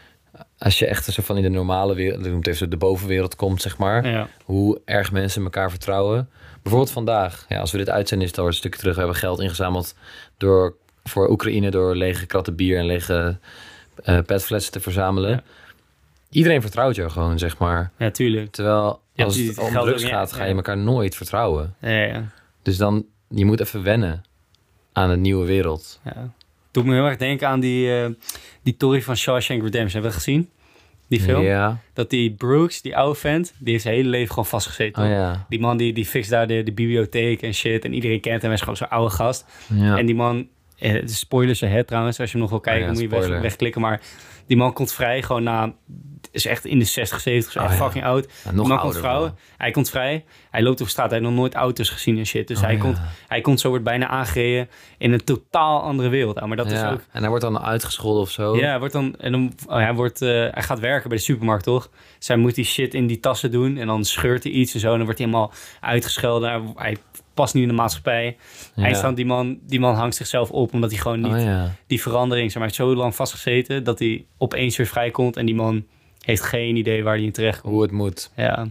als je echt zo van in de normale wereld, ik noem het even zo, de bovenwereld komt, zeg maar, Ja. hoe erg mensen elkaar vertrouwen. Bijvoorbeeld vandaag, ja, als we dit uitzenden, is het al een stukje terug. We hebben geld ingezameld door, voor Oekraïne door lege kratten bier en lege uh, petflessen te verzamelen. Ja. Iedereen vertrouwt jou gewoon, zeg maar. Ja, tuurlijk. Terwijl Ja, als die- het het om geldt drugs ook niet- gaat, ga je ja. elkaar nooit vertrouwen. Ja, ja, Dus dan, je moet even wennen aan een nieuwe wereld. ja. Doet me heel erg denken aan die, eh die Tory van Shawshank Redemption. Hebben we dat gezien? Die film? Ja, Dat die Brooks, die oude vent, die heeft zijn hele leven gewoon vastgezeten. oh toch? ja. Die man die, die fixt daar de, de bibliotheek en shit. En iedereen kent hem. Hij is gewoon zo'n oude gast. ja. En die man, eh, de spoilers ahead trouwens, als je hem nog wil kijken, Oh ja, moet je weg, spoiler. wegklikken. Maar die man komt vrij gewoon na, is echt in de zestig, zeventig, zo Oh echt ja. fucking oud. Ja, Die nog man komt ouder vrouwen, wel. hij komt vrij, hij loopt over straat, hij heeft nog nooit auto's gezien en shit. Dus Oh hij, ja. komt, hij komt zo, wordt bijna aangereden in een totaal andere wereld. Ah, maar dat Ja, is ook... En hij wordt dan uitgescholden of zo. Ja, hij, wordt dan, en dan, oh, hij, wordt, eh, hij gaat werken bij de supermarkt, toch? Dus hij moet die shit in die tassen doen en dan scheurt hij iets en zo. En dan wordt hij helemaal uitgeschelden. Hij, hij past niet in de maatschappij. Ja. Eindstand, die man, die man hangt zichzelf op omdat hij gewoon niet Oh ja. die verandering, zeg maar, heeft zo lang vastgezeten dat hij opeens weer vrijkomt en die man heeft geen idee waar hij in terecht komt. Hoe het moet. Ja,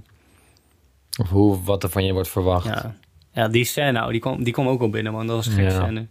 Of hoe, wat er van je wordt verwacht. ja. Ja, die scène, nou, die kwam, die kwam ook al binnen, man. Dat was een gekke Ja. scène.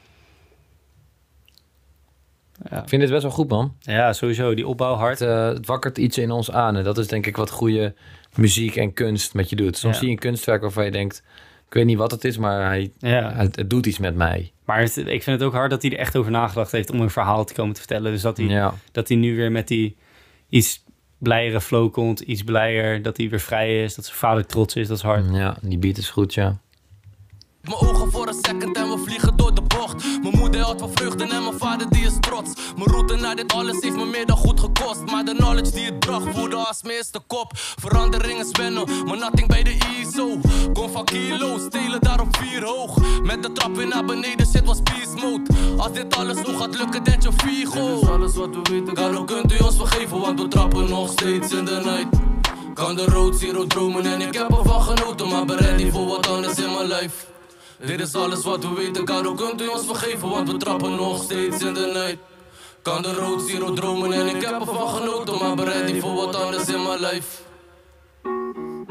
Ja. Ik vind dit best wel goed, man. ja, sowieso. Die opbouw hard. Het, uh, het wakkert iets in ons aan. En dat is denk ik wat goede muziek en kunst met je doet. Soms Ja. zie je een kunstwerk waarvan je denkt, ik weet niet wat het is, maar hij, Ja. het, het doet iets met mij. Maar het, ik vind het ook hard dat hij er echt over nagedacht heeft om een verhaal te komen te vertellen. Dus dat hij, Ja. dat hij nu weer met die iets blijere flow komt, iets blijer, dat hij weer vrij is, dat zijn vader trots is, dat is hard. Ja, die beat is goed, ja. Mijn ogen voor een second en we vliegen door de bocht. Mijn moeder houdt van vreugde en mijn vader die is trots. Mijn route naar dit alles heeft me meer dan goed gekost. Maar de knowledge die het bracht voelde als mijn eerste kop. Verandering is wennen, maar nothing bij de I S O. Kom van kilo, stelen daar op vier hoog. Met de trap weer naar beneden, shit was beast mode. Als dit alles hoe gaat lukken, dat je Figo. Dit is alles wat we weten, daarom kunt u ons vergeven. Want we trappen nog steeds in de night. Kan de road zero dromen en ik heb ervan genoten. Maar ben ready voor wat anders in mijn life. Dit is alles wat we weten, Karo, kunt u ons vergeven, want we trappen nog steeds in de night. Kan de road zero dromen en ik heb ervan genoten, maar ben ready voor wat anders in mijn life.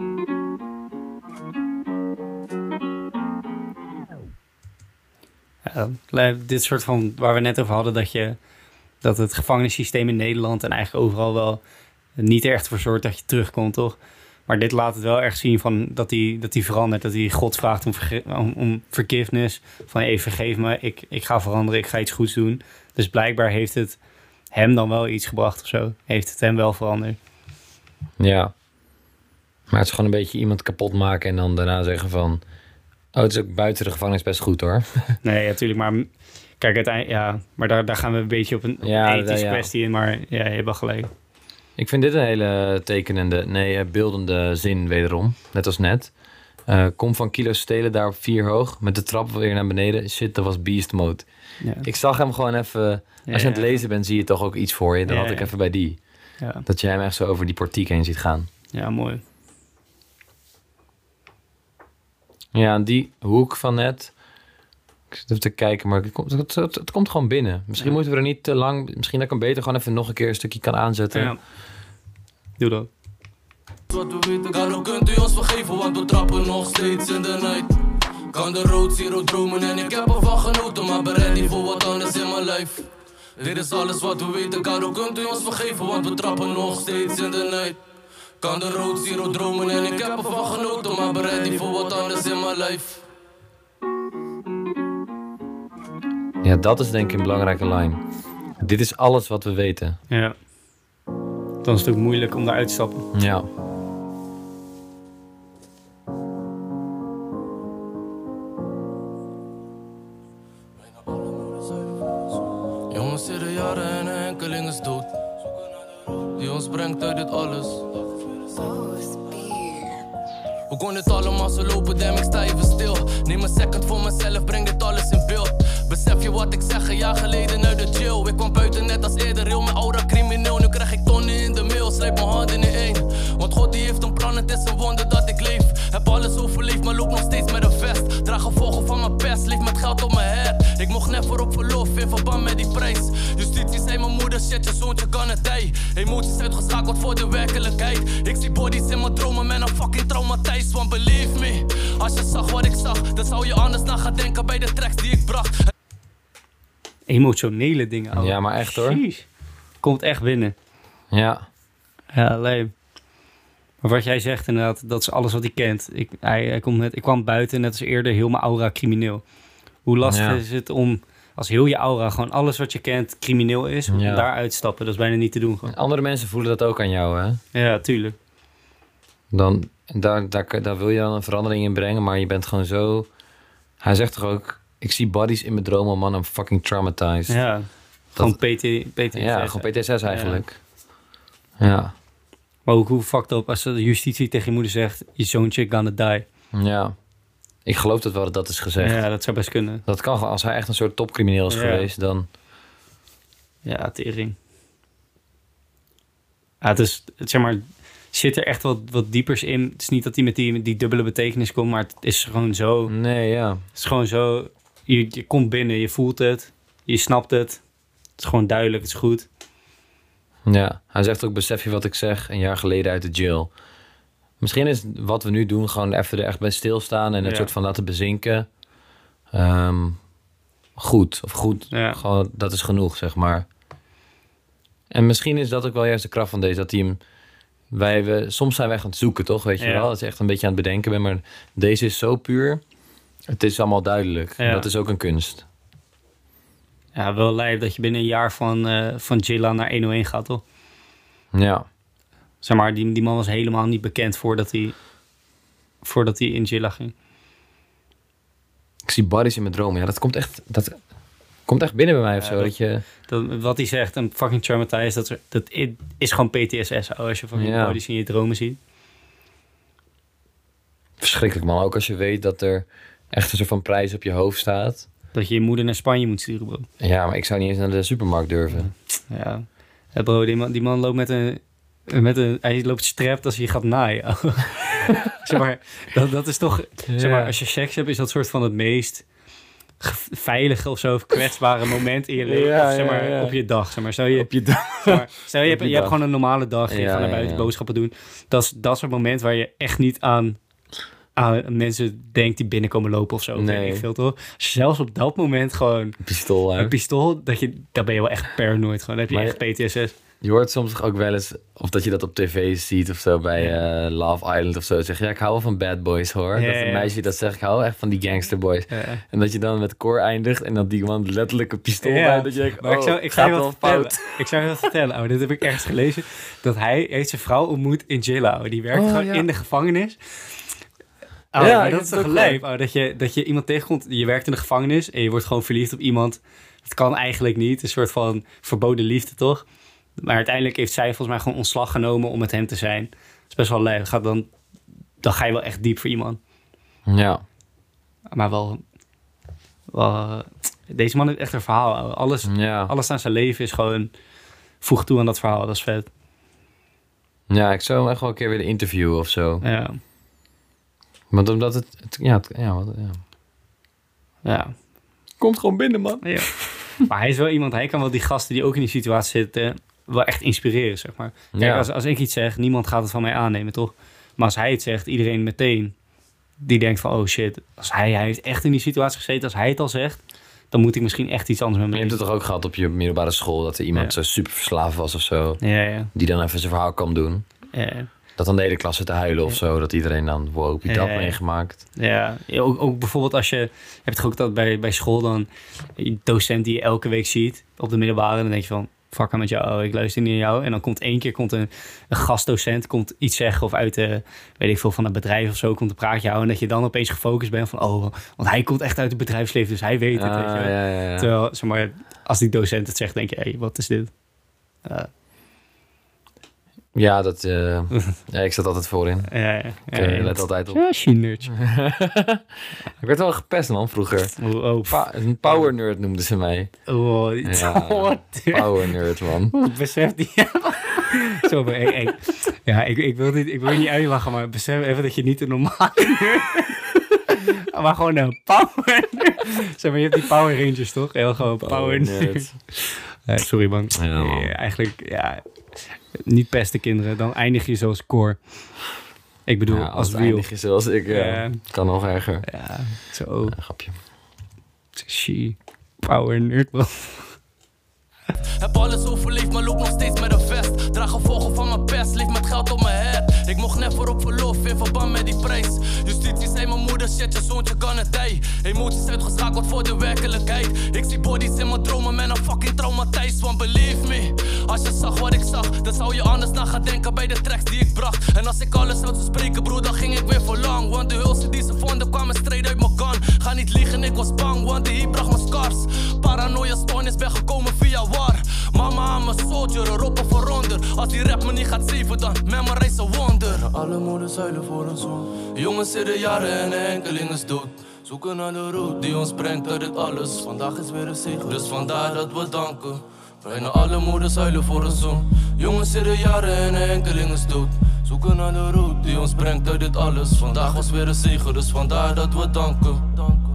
Ja, Ja, dit soort van, waar we net over hadden, dat je dat het gevangenissysteem in Nederland en eigenlijk overal wel niet er echt voor zorgt dat je terugkomt, toch? Maar dit laat het wel echt zien van dat hij dat hij verandert, dat hij God vraagt om, verge- om, om vergiffenis, van hey, vergeef me, ik, ik ga veranderen, ik ga iets goeds doen. Dus blijkbaar heeft het hem dan wel iets gebracht of zo. Heeft het hem wel veranderd. Ja. Maar het is gewoon een beetje iemand kapot maken en dan daarna zeggen van... Oh, het is ook buiten de gevangenis best goed, hoor. Nee, natuurlijk, ja, maar kijk, uiteindelijk, ja, maar daar, daar gaan we een beetje op een, op Ja, een ethische ja. kwestie in, maar ja, je hebt wel gelijk. Ik vind dit een hele tekenende, nee, eh, beeldende zin wederom. Net als net. Uh, kom van kilo's stelen daar op vier hoog. Met de trap weer naar beneden. Shit, dat was beast mode. Ja. Ik zag hem gewoon even... Ja, als je aan het ja. lezen bent, zie je toch ook iets voor je. Dan Ja, had ik ja. even bij die. Ja, Dat je hem echt zo over die portiek heen ziet gaan. ja, mooi. Ja, en die hoek van net... Ik zit even te kijken, maar het komt, het, het, het komt gewoon binnen. Misschien Ja. moeten we er niet te lang... Misschien dat ik hem beter gewoon even nog een keer een stukje kan aanzetten. Ja. Doe dat. Wat we weten, daarom kunt u ons vergeven, want we trappen nog steeds in de night. Kan de road zero dromen en ik heb ervan genoten, maar ben ready voor wat anders in mijn lijf. Dit is alles wat we weten, daarom kunt u ons vergeven, want we trappen nog steeds in de night. Kan de road zero dromen en ik heb ervan genoten, maar ben ready voor wat anders in mijn lijf. Ja, dat is denk ik een belangrijke line. Dit is alles wat we weten. Ja. Dan is het ook moeilijk om daaruit te stappen. Ja. Jongens zitten jaren en een enkeling is dood. Die ons brengt uit dit alles. Hoe kon dit allemaal zo lopen, damn ik sta even stil. Neem een second voor mezelf, breng dit alles in beeld. Besef je wat ik zeg een jaar geleden uit de jail. Ik kwam buiten net als eerder, heel mijn aura crimineel. Nu krijg ik tonnen in de mail, slijp mijn handen in één. Want God die heeft een plan, het is een wonder dat ik leef. Heb alles overleefd, maar loop nog steeds met een vest. Draag gevolgen van mijn pest, leef met geld op mijn head. Ik mocht net voor op verlof, in verband met die prijs. Justitie zei mijn moeder, shit je zoontje kan het hij. Emoties uitgeschakeld voor de werkelijkheid. Ik zie bodies in mijn dromen, man, een fucking traumatized. Want believe me, als je zag wat ik zag, dan zou je anders na gaan denken bij de tracks die ik bracht. Emotionele dingen. ouwe. Ja, maar echt, hoor. Jeez. Komt echt binnen. Ja. Ja, leuk. Maar wat jij zegt inderdaad, dat is alles wat hij kent. Ik, hij, hij komt net, ik kwam buiten, net als eerder, heel mijn aura crimineel. Hoe lastig Ja. is het om, als heel je aura, gewoon alles wat je kent crimineel is, om Ja. daaruit te stappen. Dat is bijna niet te doen gewoon. Andere mensen voelen dat ook aan jou, hè? Ja, tuurlijk. Dan, daar, daar, daar wil je dan een verandering in brengen, maar je bent gewoon zo... Hij zegt toch ook... Ik zie bodies in mijn dromen, man, I'm fucking traumatized. Ja, Ja, gewoon P T, P T S S. gewoon P T S S eigenlijk. Ja. ja. Maar ook hoe fucked up als de justitie tegen je moeder zegt, je zoontje gonna die. Ja. Ik geloof dat wel dat dat is gezegd. Ja, dat zou best kunnen. Dat kan gewoon, als hij echt een soort topcrimineel is Ja. geweest, dan... Ja, tering. Ja, het is, het, zeg maar, zit er echt wat, wat diepers in. Het is niet dat hij met die, die dubbele betekenis komt, maar het is gewoon zo... Nee, ja. Het is gewoon zo, je, je komt binnen, je voelt het, je snapt het. Het is gewoon duidelijk, het is goed. Ja. Hij zegt ook, besef je wat ik zeg, een jaar geleden uit de jail. Misschien is wat we nu doen gewoon even er echt bij stilstaan en het Ja. soort van laten bezinken. Ehm, goed, of goed. Ja. Gewoon, dat is genoeg, zeg maar. En misschien is dat ook wel juist de kracht van deze, dat hij hem... Wij, we, soms zijn wij aan het zoeken, toch? Weet je Ja. wel? Dat je echt een beetje aan het bedenken bent, maar deze is zo puur. Het is allemaal duidelijk. Ja. Dat is ook een kunst. Ja, wel lijp dat je binnen een jaar van, uh, van Jilla naar honderdéén gaat, toch? Ja. Zeg maar, die, die man was helemaal niet bekend voordat hij, voordat hij in Jilla ging. Ik zie bodies in mijn dromen. Ja, dat komt echt, dat komt echt binnen bij mij of Ja, zo. dat- Dat je, Dat, wat hij zegt, een fucking traumatized, dat, er- dat i- is gewoon P T S S, ouwe, als je fucking Ja. bodies in je dromen ziet. verschrikkelijk, man. Ook als je weet dat er echt een soort van prijs op je hoofd staat. Dat je je moeder naar Spanje moet sturen, bro. Ja, maar ik zou niet eens naar de supermarkt durven. Ja, ja bro, die man, die man loopt met een, met een... Hij loopt strapped als hij gaat naaien. Zeg maar, dat, dat is toch... Zeg maar, als je seks hebt, is dat soort van het meest ge- veilige of zo, of kwetsbare moment in je leven. Ja, Of zeg ja, maar, ja. op je dag. Zeg maar, stel je, Op je dag. zeg maar, stel je, hebt, je je hebt dag. gewoon een normale dag. Je Ja, gaat naar ja, buiten ja. boodschappen doen. Dat is dat soort moment waar je echt niet aan aan mensen denkt die binnenkomen lopen of zo. Nee. Weet ik veel, toch? Als je zelfs op dat moment gewoon Pistool, hè? een pistool, dat je, dan ben je wel echt paranoid. Gewoon. Dan heb je Maar- echt P T S S. Je hoort soms toch ook wel eens, of dat je dat op tv ziet of zo, bij eh, Love Island of zo. Zeg je, ja, ik hou wel van bad boys, hoor. Ja, dat een ja. meisje dat zegt, ik hou echt van die gangster boys. Ja. En dat je dan met Cor eindigt en dat die man letterlijk een pistool Ja, bij, dat je denkt, maar ik oh, zou, ik het zou gaat je wel wat vertellen. fout. Ik zou je wat vertellen, oh, dit heb ik ergens gelezen. Dat hij heeft zijn vrouw ontmoet in jail, oh. Die werkt Oh, gewoon ja. in de gevangenis. Oh, Ja, maar ik dat heb is het toch ook lijp, oh, dat, je, dat je iemand tegenkomt, je werkt in de gevangenis en je wordt gewoon verliefd op iemand. Dat kan eigenlijk niet, een soort van verboden liefde, toch? Maar uiteindelijk heeft zij volgens mij gewoon ontslag genomen om met hem te zijn. Dat is best wel lijp. Gaat dan, dan ga je wel echt diep voor iemand. Ja. Maar wel... wel deze man heeft echt een verhaal. Alles, Ja. alles aan zijn leven is gewoon... Voeg toe aan dat verhaal. Dat is vet. ja, ik zou hem echt wel een keer willen interviewen of zo. Ja. Want omdat het, het ja, het, ja, wat, ja. Ja. Komt gewoon binnen, man. ja. Maar hij is wel iemand... Hij kan wel die gasten die ook in die situatie zitten... wel echt inspireren, zeg maar. Kijk, Ja. als, als ik iets zeg... Niemand gaat het van mij aannemen, toch? Maar als hij het zegt... Iedereen meteen... Die denkt van... Oh shit. Als hij, hij heeft echt in die situatie gezeten... Als hij het al zegt... Dan moet ik misschien echt iets anders met Maar me je hebt het toch ook gehad op je middelbare school... dat er iemand Ja. zo super verslaafd was of zo... Ja, ja. die dan even zijn verhaal kan doen. Ja. Dat dan de hele klas zit te huilen of zo. Dat iedereen dan, wow, heb je dat Ja. meegemaakt? Ja, ja, ook, ook bijvoorbeeld als je... Je hebt toch ook dat bij, bij school dan... Een docent die je elke week ziet op de middelbare... Dan denk je van, fuck aan met jou, ik luister niet naar jou. En dan komt één keer komt een, een gastdocent komt iets zeggen... of uit de, weet ik veel, van een bedrijf of zo... komt een praatje houden... en dat je dan opeens gefocust bent van... oh, want hij komt echt uit het bedrijfsleven, dus hij weet het. Ah, weet je wel. ja, ja, ja. Terwijl, zeg maar, als die docent het zegt, denk je... hé, hey, wat is dit? Ja, Ja, dat, eh, ja, ik zat altijd voorin. ja, ja, Ik ja, eh, ja. let altijd op. Ja, she-nerd. Ik werd wel gepest, man, vroeger. Oh, oh, Pa- een power nerd noemden ze mij. oh, Ja, what? power nerd, man. Besef die... Zo, maar, hey, hey. Ja, ik, ik, wil niet, ik wil je niet uitlachen, maar besef even dat je niet een normale... maar gewoon een power... Zeg maar, je hebt die Power Rangers, toch? Heel gewoon Power, nerd. Ja, sorry, man. Ja, man. Ja, eigenlijk, ja... Niet pesten, kinderen. Dan eindig je zoals Cor. Ik bedoel, Ja, als als het real. eindig is zoals ik, ja, Ja. kan nog erger. Ja, zo. Ja, grapje. She... Power nerd, bro. Heb alles overleefd, maar loop nog steeds met een vest. Draag gevolgen van mijn pest, leef met geld op mijn head. Ik mocht net voor op verlof, in verband met die prijs. Justitie zei mijn moeder, shit, je zoontje kan het die. Emoties uitgeschakeld voor de werkelijkheid. Ik zie bodies in mijn dromen, man, een fucking traumatized. Want believe me, als je zag wat ik zag, dan zou je anders na gaan denken bij de tracks die ik bracht. En als ik alles zou spreken, broer, dan ging ik weer voor lang. Want de hulsen die ze vonden kwamen straight uit mijn gun. Ga niet liegen, ik was bang, want de heat bracht me scars. Paranoia stoornis ben gekomen via war. Mama, I'm a soldier, erop of eronder. Als die rap me niet gaat zeven, dan memorize a wonder. Alle moeders huilen voor een zoon. Jongens zitten jaren en een enkeling is dood. Zoeken naar de route die ons brengt uit dit alles. Vandaag is weer een zegen, dus vandaar dat we danken. Bijna alle moeders huilen voor een zoon. Jongens zitten jaren en een enkeling is dood. Zoeken naar de route die ons brengt uit dit alles. Vandaag was weer een zegen, dus vandaar dat we danken.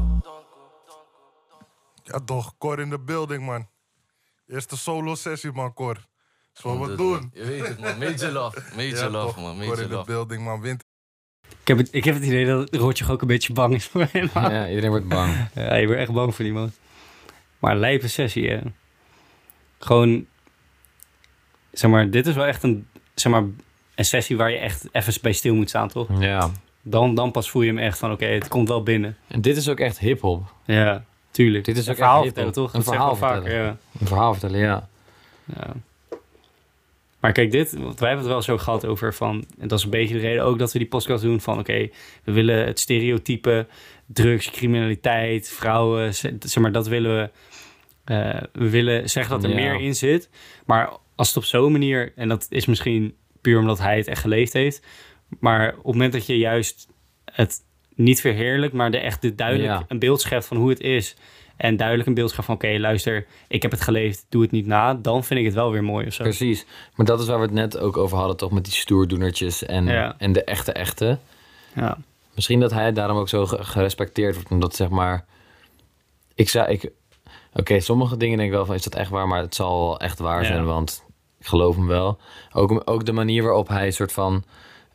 Ja toch, Cor in de building, man. Eerste solo-sessie, man, Cor. Is wat we doen. Je weet het, man. Major love. Major Ja, love, toch, man. Cor Major in de love. building, man. Winter. Ik heb, het, ik heb het idee dat Rotje ook een beetje bang is voor hem. Ja, Ja, iedereen wordt bang. je wordt echt bang voor die man. Maar een lijpe sessie, hè. Gewoon... Zeg maar, dit is wel echt een... Zeg maar, een sessie waar je echt even bij stil moet staan, toch? Ja. Dan, dan pas voel je hem echt van, oké, het komt wel binnen. En dit is ook echt hip-hop. Ja, tuurlijk. Dit is een ook verhaal echt vertellen, hiphop. toch? Een Dat verhaal zeggen we vaker, vertellen. ja. Een verhaal vertellen, ja. Ja. Maar kijk, dit, want wij hebben het wel zo gehad over van... En dat is een beetje de reden ook dat we die podcast doen van... Oké, we willen het stereotype, drugs, criminaliteit, vrouwen... Zeg maar, dat willen we... Uh, we willen zeggen dat er Ja. meer in zit. Maar als het op zo'n manier... En dat is misschien puur omdat hij het echt geleefd heeft... Maar op het moment dat je juist het niet verheerlijkt... maar er echt de duidelijk Ja. een beeld schept van hoe het is... en duidelijk een beeld schept van... oké, luister, ik heb het geleefd, doe het niet na... dan vind ik het wel weer mooi of zo. Precies. Maar dat is waar we het net ook over hadden, toch? Met die stoerdoenertjes en, Ja. en de echte echte. Ja. Misschien dat hij daarom ook zo ge- gerespecteerd wordt. Omdat, zeg maar... Ik zei... Ik, Oké, sommige dingen denk ik wel van... Is dat echt waar? Maar het zal wel echt waar Ja. zijn, want... Ik geloof hem wel. Ook, ook de manier waarop hij soort van...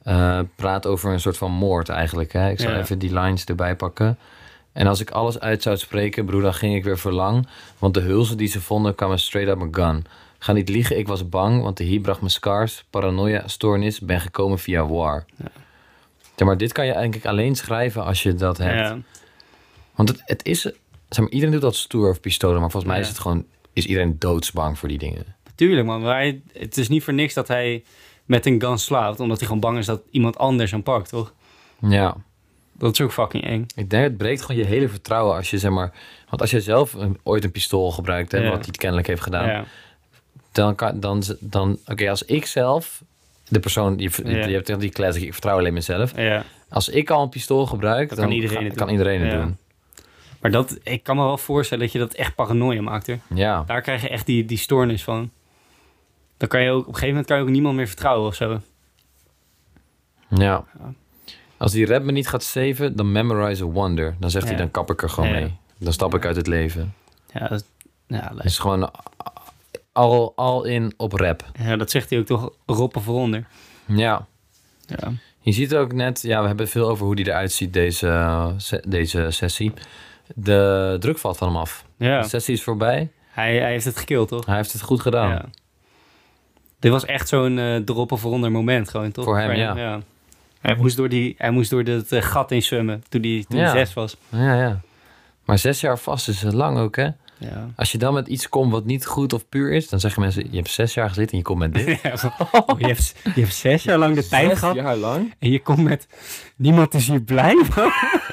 uh, praat over een soort van moord eigenlijk. Hè? Ik zal Ja. even die lines erbij pakken. En als ik alles uit zou spreken, broer, dan ging ik weer verlang. Want de hulzen die ze vonden kwamen straight up mijn gun. Ga niet liegen, ik was bang, want de hier bracht me scars. Paranoia, stoornis, ben gekomen via war. Ja. Ja, maar dit kan je eigenlijk alleen schrijven als je dat hebt. Ja. Want het, het is... Zeg maar, iedereen doet dat stoer of pistolen, maar volgens mij Ja. is het gewoon... Is iedereen doodsbang voor die dingen. Tuurlijk, man. Maar hij, het is niet voor niks dat hij met een gun slaapt. Omdat hij gewoon bang is dat iemand anders hem pakt, toch? Ja. Dat is ook fucking eng. Ik denk, het breekt gewoon je hele vertrouwen als je, zeg maar... Want als je zelf een, ooit een pistool gebruikt, hè, Ja. wat hij kennelijk heeft gedaan... Ja. Dan kan... Dan, dan, Oké, als ik zelf... De persoon... Je, Ja. je hebt die classic, ik vertrouw alleen mezelf. Ja. Als ik al een pistool gebruik, Dat dan kan iedereen ga- het kan doen. iedereen het Ja. doen. Maar dat, ik kan me wel voorstellen dat je dat echt paranoia maakt, hoor. Ja. Daar krijg je echt die, die stoornis van. Dan kan je ook... Op een gegeven moment kan je ook niemand meer vertrouwen of zo. Ja. Als die rap me niet gaat saven, dan memorize a wonder. Dan zegt Ja. hij, dan kap ik er gewoon Ja. mee. Dan stap ik uit het leven. Ja, dat, ja, Het lijkt- is gewoon al, al in op rap. ja, dat zegt hij ook toch roppen vooronder. Ja. Ja. Je ziet ook net, ja, we hebben veel over hoe die eruit ziet deze, uh, se- deze sessie. De druk valt van hem af. Ja. De sessie is voorbij. Hij, hij heeft het gekild, toch? Hij heeft het goed gedaan. Ja. Dit was echt zo'n uh, droppen vooronder moment gewoon, toch? Voor hem, ja. Hij moest door, die, hij moest door het uh, gat in zwemmen toen hij toen Ja. hij zes was. Ja, ja. Maar zes jaar vast is lang ook, hè? Ja. Als je dan met iets komt wat niet goed of puur is, dan zeggen mensen, je hebt zes jaar gezeten en je komt met dit. Ja, van, oh, je, hebt, je hebt zes jaar lang de tijd Zes gehad jaar lang? en je komt met... Niemand is hier blij van.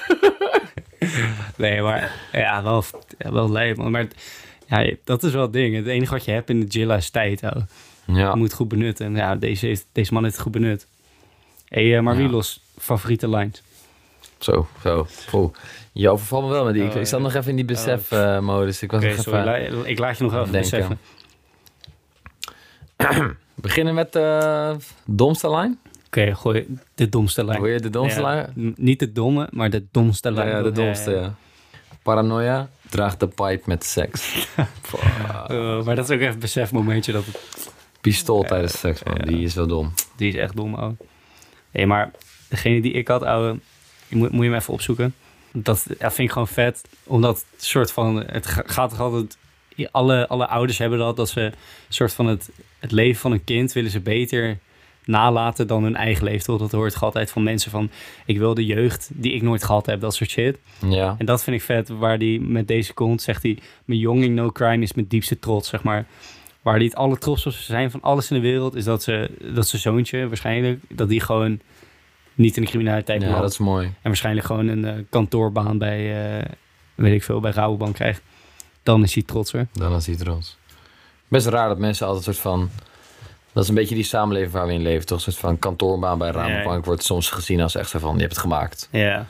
Nee, maar ja, wel, ja, wel leuk, man. Maar ja, dat is wel het ding. Het enige wat je hebt in de Jilla is tijd, hoor. Ja. Je moet het goed benutten. En ja, deze, heeft, deze man heeft het goed benut. Hey, uh, maar wie Ja. los favoriete lines? Zo, zo. Oeh. Je overvalt me wel met die. Ik, Oh, ik zat ja. nog even in die besef-modus. ik was Oké, nog sorry. even... la- ik laat je nog even denken. beseffen. Beginnen met de domste lijn. Oké, gooi de domste lijn. Hoor je de domste Ja, lijn? n- Niet de domme, maar de domste Ja, lijn. ja, de domste, ja. Paranoia draagt de pipe met seks. Uh, maar dat is ook even een besefmomentje dat het, Pistool tijdens seks, man. Ja. Die is wel dom. die is echt dom, ouwe. Nee, maar degene die ik had, ouwe, je moet, moet je hem even opzoeken. Dat, dat vind ik gewoon vet, omdat het soort van, het ga- gaat toch altijd, alle, alle ouders hebben dat, dat ze soort van het, het leven van een kind willen ze beter nalaten dan hun eigen leven, toch? Dat hoort toch altijd van mensen van, ik wil de jeugd die ik nooit gehad heb, dat soort shit. Ja. En dat vind ik vet, waar die met deze komt, zegt hij, mijn jonging no crime is mijn diepste trots, zeg maar. Waar hij het alle trots op zijn van alles in de wereld, is dat ze dat zijn zoontje waarschijnlijk, dat die gewoon niet in de criminaliteit Ja, belandt. dat is mooi. En waarschijnlijk gewoon een uh, kantoorbaan bij, uh, weet ik veel, bij Rabobank krijgt. Dan is hij trotser. Dan is hij trots. Best raar dat mensen altijd soort van... Dat is een beetje die samenleving waar we in leven, toch? Een soort van kantoorbaan bij Rabobank Ja. wordt soms gezien als echt zo van, je hebt het gemaakt. Ja.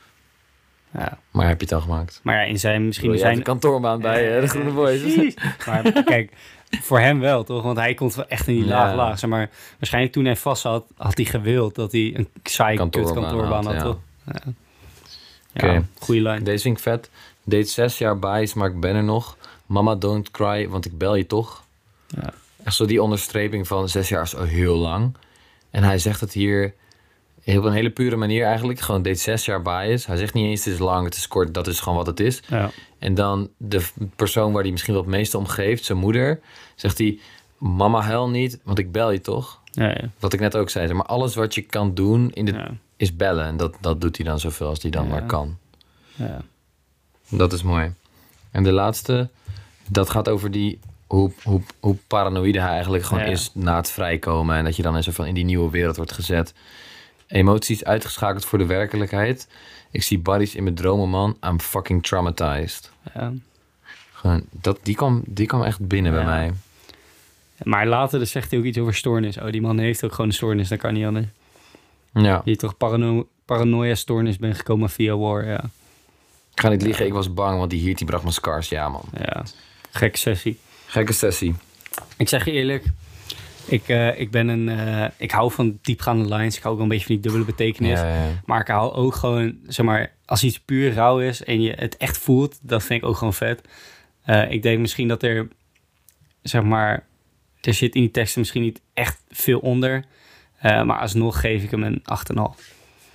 Ja. Maar heb je het dan gemaakt? Maar ja, in zijn, misschien Misschien in jij zijn... hebt een kantoorbaan bij eh, de Groene Boys. Precies. Maar kijk, voor hem wel, toch? Want hij komt wel echt in die laag Ja. laag. Zeg maar, waarschijnlijk toen hij vast zat, had hij gewild dat hij een saai Kantoorbaan kut kantoorbaan had, had, ja. toch? Ja. Oké. Ja, goeie lijn. Deze vind ik vet. Deed zes jaar bij, maar ik ben er nog. Mama, don't cry, want ik bel je toch. Ja. Echt zo die onderstreping van zes jaar is al heel lang. En hij zegt het hier op een hele pure manier eigenlijk. Gewoon deed zes jaar bias. Hij zegt niet eens het is lang, het is kort, dat is gewoon wat het is. Ja. En dan de persoon waar hij misschien wel het meeste om geeft, zijn moeder, zegt hij, mama huil niet, want ik bel je toch. Ja, ja. Wat ik net ook zei, maar alles wat je kan doen in de, Ja. is bellen. En dat, dat doet hij dan zoveel als hij dan Ja. maar kan. Ja. Dat is mooi. En de laatste, dat gaat over die hoe, hoe, hoe paranoïde hij eigenlijk gewoon Ja. is na het vrijkomen. En dat je dan in, zo van in die nieuwe wereld wordt gezet. Emoties uitgeschakeld voor de werkelijkheid. Ik zie bodies in mijn dromen, man. I'm fucking traumatized. Ja. Gewoon, dat, die, kwam, die kwam echt binnen Ja. bij mij. Maar later dus zegt hij ook iets over stoornis. Oh, die man heeft ook gewoon een stoornis, dat kan niet anders. Ja. Je toch parano paranoia-stoornis bent gekomen via war, ja. Ik ga niet liegen, ik was bang, want die hier die bracht me scars. Ja, man. Ja, gekke sessie. Gekke sessie. Ik zeg je eerlijk, ik, uh, ik ben een... Uh, ik hou van diepgaande lines. Ik hou ook een beetje van die dubbele betekenis. Ja, ja. Maar ik hou ook gewoon, zeg maar, als iets puur rauw is en je het echt voelt, dat vind ik ook gewoon vet. Uh, ik denk misschien dat er, zeg maar, er zit in die teksten misschien niet echt veel onder. Uh, maar alsnog geef ik hem een acht komma vijf.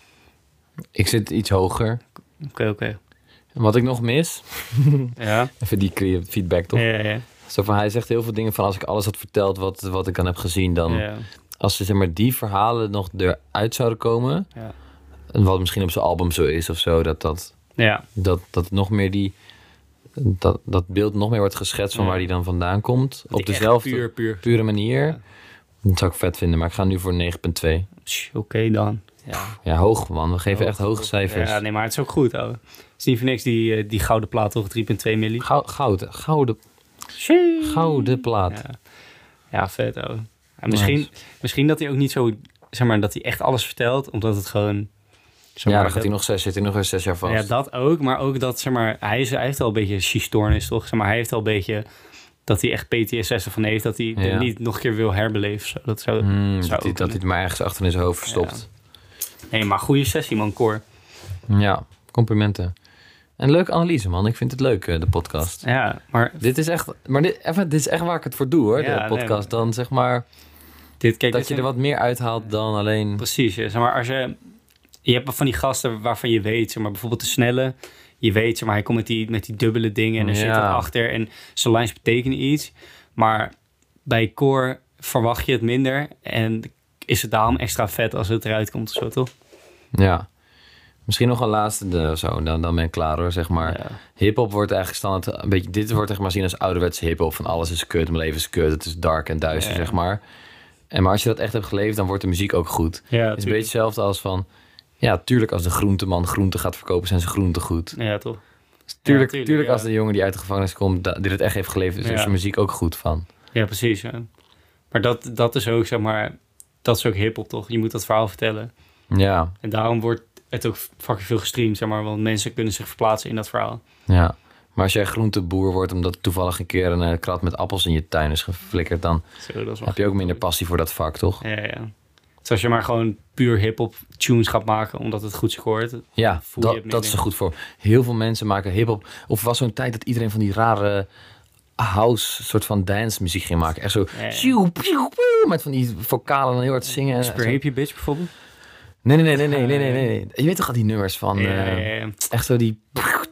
Ik zit iets hoger. Oké, okay, oké. Okay. Wat ik nog mis... ja. Even die feedback, toch? Ja, ja, ja. Zo van, hij zegt heel veel dingen van... als ik alles had verteld wat, wat ik dan heb gezien... dan ja. als ze zeg maar, die verhalen nog eruit zouden komen... Ja. En wat misschien op zijn album zo is of zo... dat dat, ja. dat, dat nog meer die... Dat, dat beeld nog meer wordt geschetst van ja. waar die dan vandaan komt. Dat op dezelfde puur, puur. pure manier. Ja. Dat zou ik vet vinden, maar ik ga nu voor negen komma twee. Oké okay, dan. Ja. ja, hoog man. We geven hoog, echt hoge hoog. cijfers. Ja, nee, maar het is ook goed. Ouwe. Het is niet voor niks die, die gouden plaat, toch? drie komma twee milli. Gou, gouden. Gouden. Gouden plaat. Ja, ja vet ouwe. En misschien, nice. misschien dat hij ook niet zo... Zeg maar, dat hij echt alles vertelt, omdat het gewoon... Zeg maar, ja, dan gaat hij nog zes, zit hij nog eens zes jaar vast. Ja, dat ook. Maar ook dat, zeg maar... Hij, is, hij heeft al een beetje schistoornis, toch? Zeg maar, hij heeft al een beetje... Dat hij echt P T S S ervan heeft. Dat hij ja. het niet nog een keer wil herbeleven. Zo. Dat zou, hmm, zou dat, hij, dat hij het maar ergens achter in zijn hoofd verstopt. Ja. Nee, maar goede sessie, man, Cor. Ja, complimenten. En leuke analyse, man. Ik vind het leuk, de podcast. Ja, maar... Dit is echt... Maar dit, even, dit is echt waar ik het voor doe, hoor. Ja, de podcast. Nee, dan, zeg maar... Dit, kijk, dat dit je er wat meer uithaalt dan alleen... Precies, ja. Zeg maar, als je... Je hebt van die gasten waarvan je weet, zeg maar, bijvoorbeeld de snelle... Je weet, zeg maar, hij komt met die, met die dubbele dingen en er ja. zit wat achter en zijn lines betekenen iets. Maar bij Cor verwacht je het minder en is het daarom extra vet als het eruit komt of zo, toch? Ja. Misschien nog een laatste de, zo, dan, dan ben ik klaar hoor, zeg maar. Ja. Hip-hop wordt eigenlijk standaard een beetje... Dit wordt echt maar zien als ouderwetse hip-hop. Van alles is kut, mijn leven is kut, het is dark en duister, ja. zeg maar. En maar als je dat echt hebt geleefd, dan wordt de muziek ook goed. Ja, het is een beetje hetzelfde als van... Ja, tuurlijk als de groenteman groente gaat verkopen, zijn ze groente goed. Ja, toch? Dus tuurlijk, ja, tuurlijk, tuurlijk ja. als de jongen die uit de gevangenis komt, die het echt heeft geleefd, is ja. er zijn muziek ook goed van. Ja, precies. Ja. Maar dat, dat is ook, zeg maar, dat is ook hiphop, toch? Je moet dat verhaal vertellen. Ja. En daarom wordt het ook fucking veel gestreamd, zeg maar, want mensen kunnen zich verplaatsen in dat verhaal. Ja. Maar als jij groenteboer wordt omdat toevallig een keer een uh, krat met appels in je tuin is geflikkerd, dan Zo, dat is heb je ook minder passie voor dat vak, toch? Ja, ja. Dus als je maar gewoon puur hip-hop tunes gaat maken omdat het goed scoort. Ja, dat, dat is er goed voor. Heel veel mensen maken hip-hop. Of was zo'n tijd dat iedereen van die rare house soort van dance muziek ging maken. Echt zo. Ja, ja. Met van die vocalen en heel hard zingen. Spray Hippie Bitch bijvoorbeeld? Nee, nee, nee, nee, nee, nee, nee, nee. Je weet toch al die nummers van... Ja, uh, ja, ja. Echt zo die...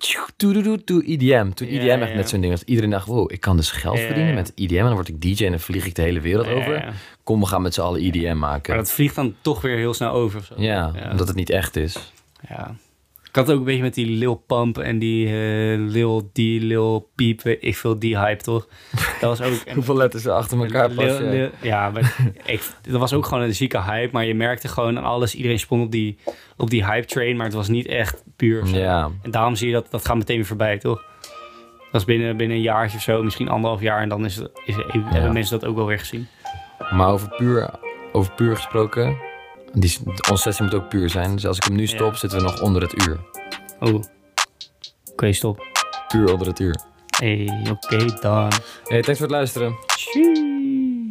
E D M. Toen E D M ja, echt ja. net zo'n ding was. Iedereen dacht, wow, ik kan dus geld ja, verdienen ja. met E D M. En dan word ik D J en dan vlieg ik de hele wereld ja, over. Ja, ja. Kom, we gaan met z'n allen E D M maken. Maar dat vliegt dan toch weer heel snel over. Of zo. Ja, ja, omdat het niet echt is. Ja. Ik had het ook een beetje met die Lil Pump en die uh, Lil D, Lil Peep, ik veel die hype, toch? Dat was ook... En, hoeveel letters er achter elkaar passen? Lil, ja, maar ik, dat was ook gewoon een zieke hype, maar je merkte gewoon aan alles, iedereen sprong op die, op die hype train, maar het was niet echt puur. Ja. En daarom zie je dat, dat gaat meteen weer voorbij, toch? Dat is binnen, binnen een jaartje of zo, misschien anderhalf jaar, en dan is het, is, ja. hebben mensen dat ook wel weer gezien. Maar over puur, over puur gesproken... Die, onze sessie moet ook puur zijn. Dus als ik hem nu stop, ja. zitten we nog onder het uur. Oh. Oké, okay, stop. Puur onder het uur. Hey, oké okay, dan. Hey, thanks voor het luisteren. Tjie.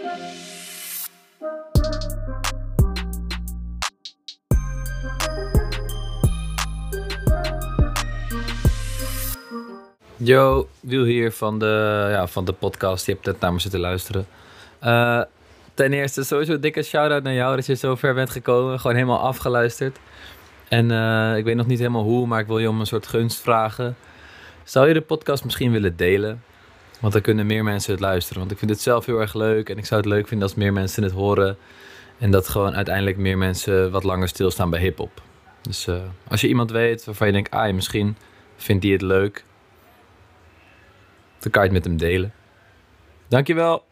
Yo, Wiel hier van de, ja, van de podcast. Je hebt net naar me zitten luisteren. Uh, Ten eerste sowieso een dikke shout-out naar jou dat je zo ver bent gekomen. Gewoon helemaal afgeluisterd. En uh, ik weet nog niet helemaal hoe, maar ik wil je om een soort gunst vragen. Zou je de podcast misschien willen delen? Want dan kunnen meer mensen het luisteren. Want ik vind het zelf heel erg leuk. En ik zou het leuk vinden als meer mensen het horen. En dat gewoon uiteindelijk meer mensen wat langer stilstaan bij hiphop. Dus uh, als je iemand weet waarvan je denkt, ah, misschien vindt die het leuk. Dan kan je het met hem delen. Dankjewel.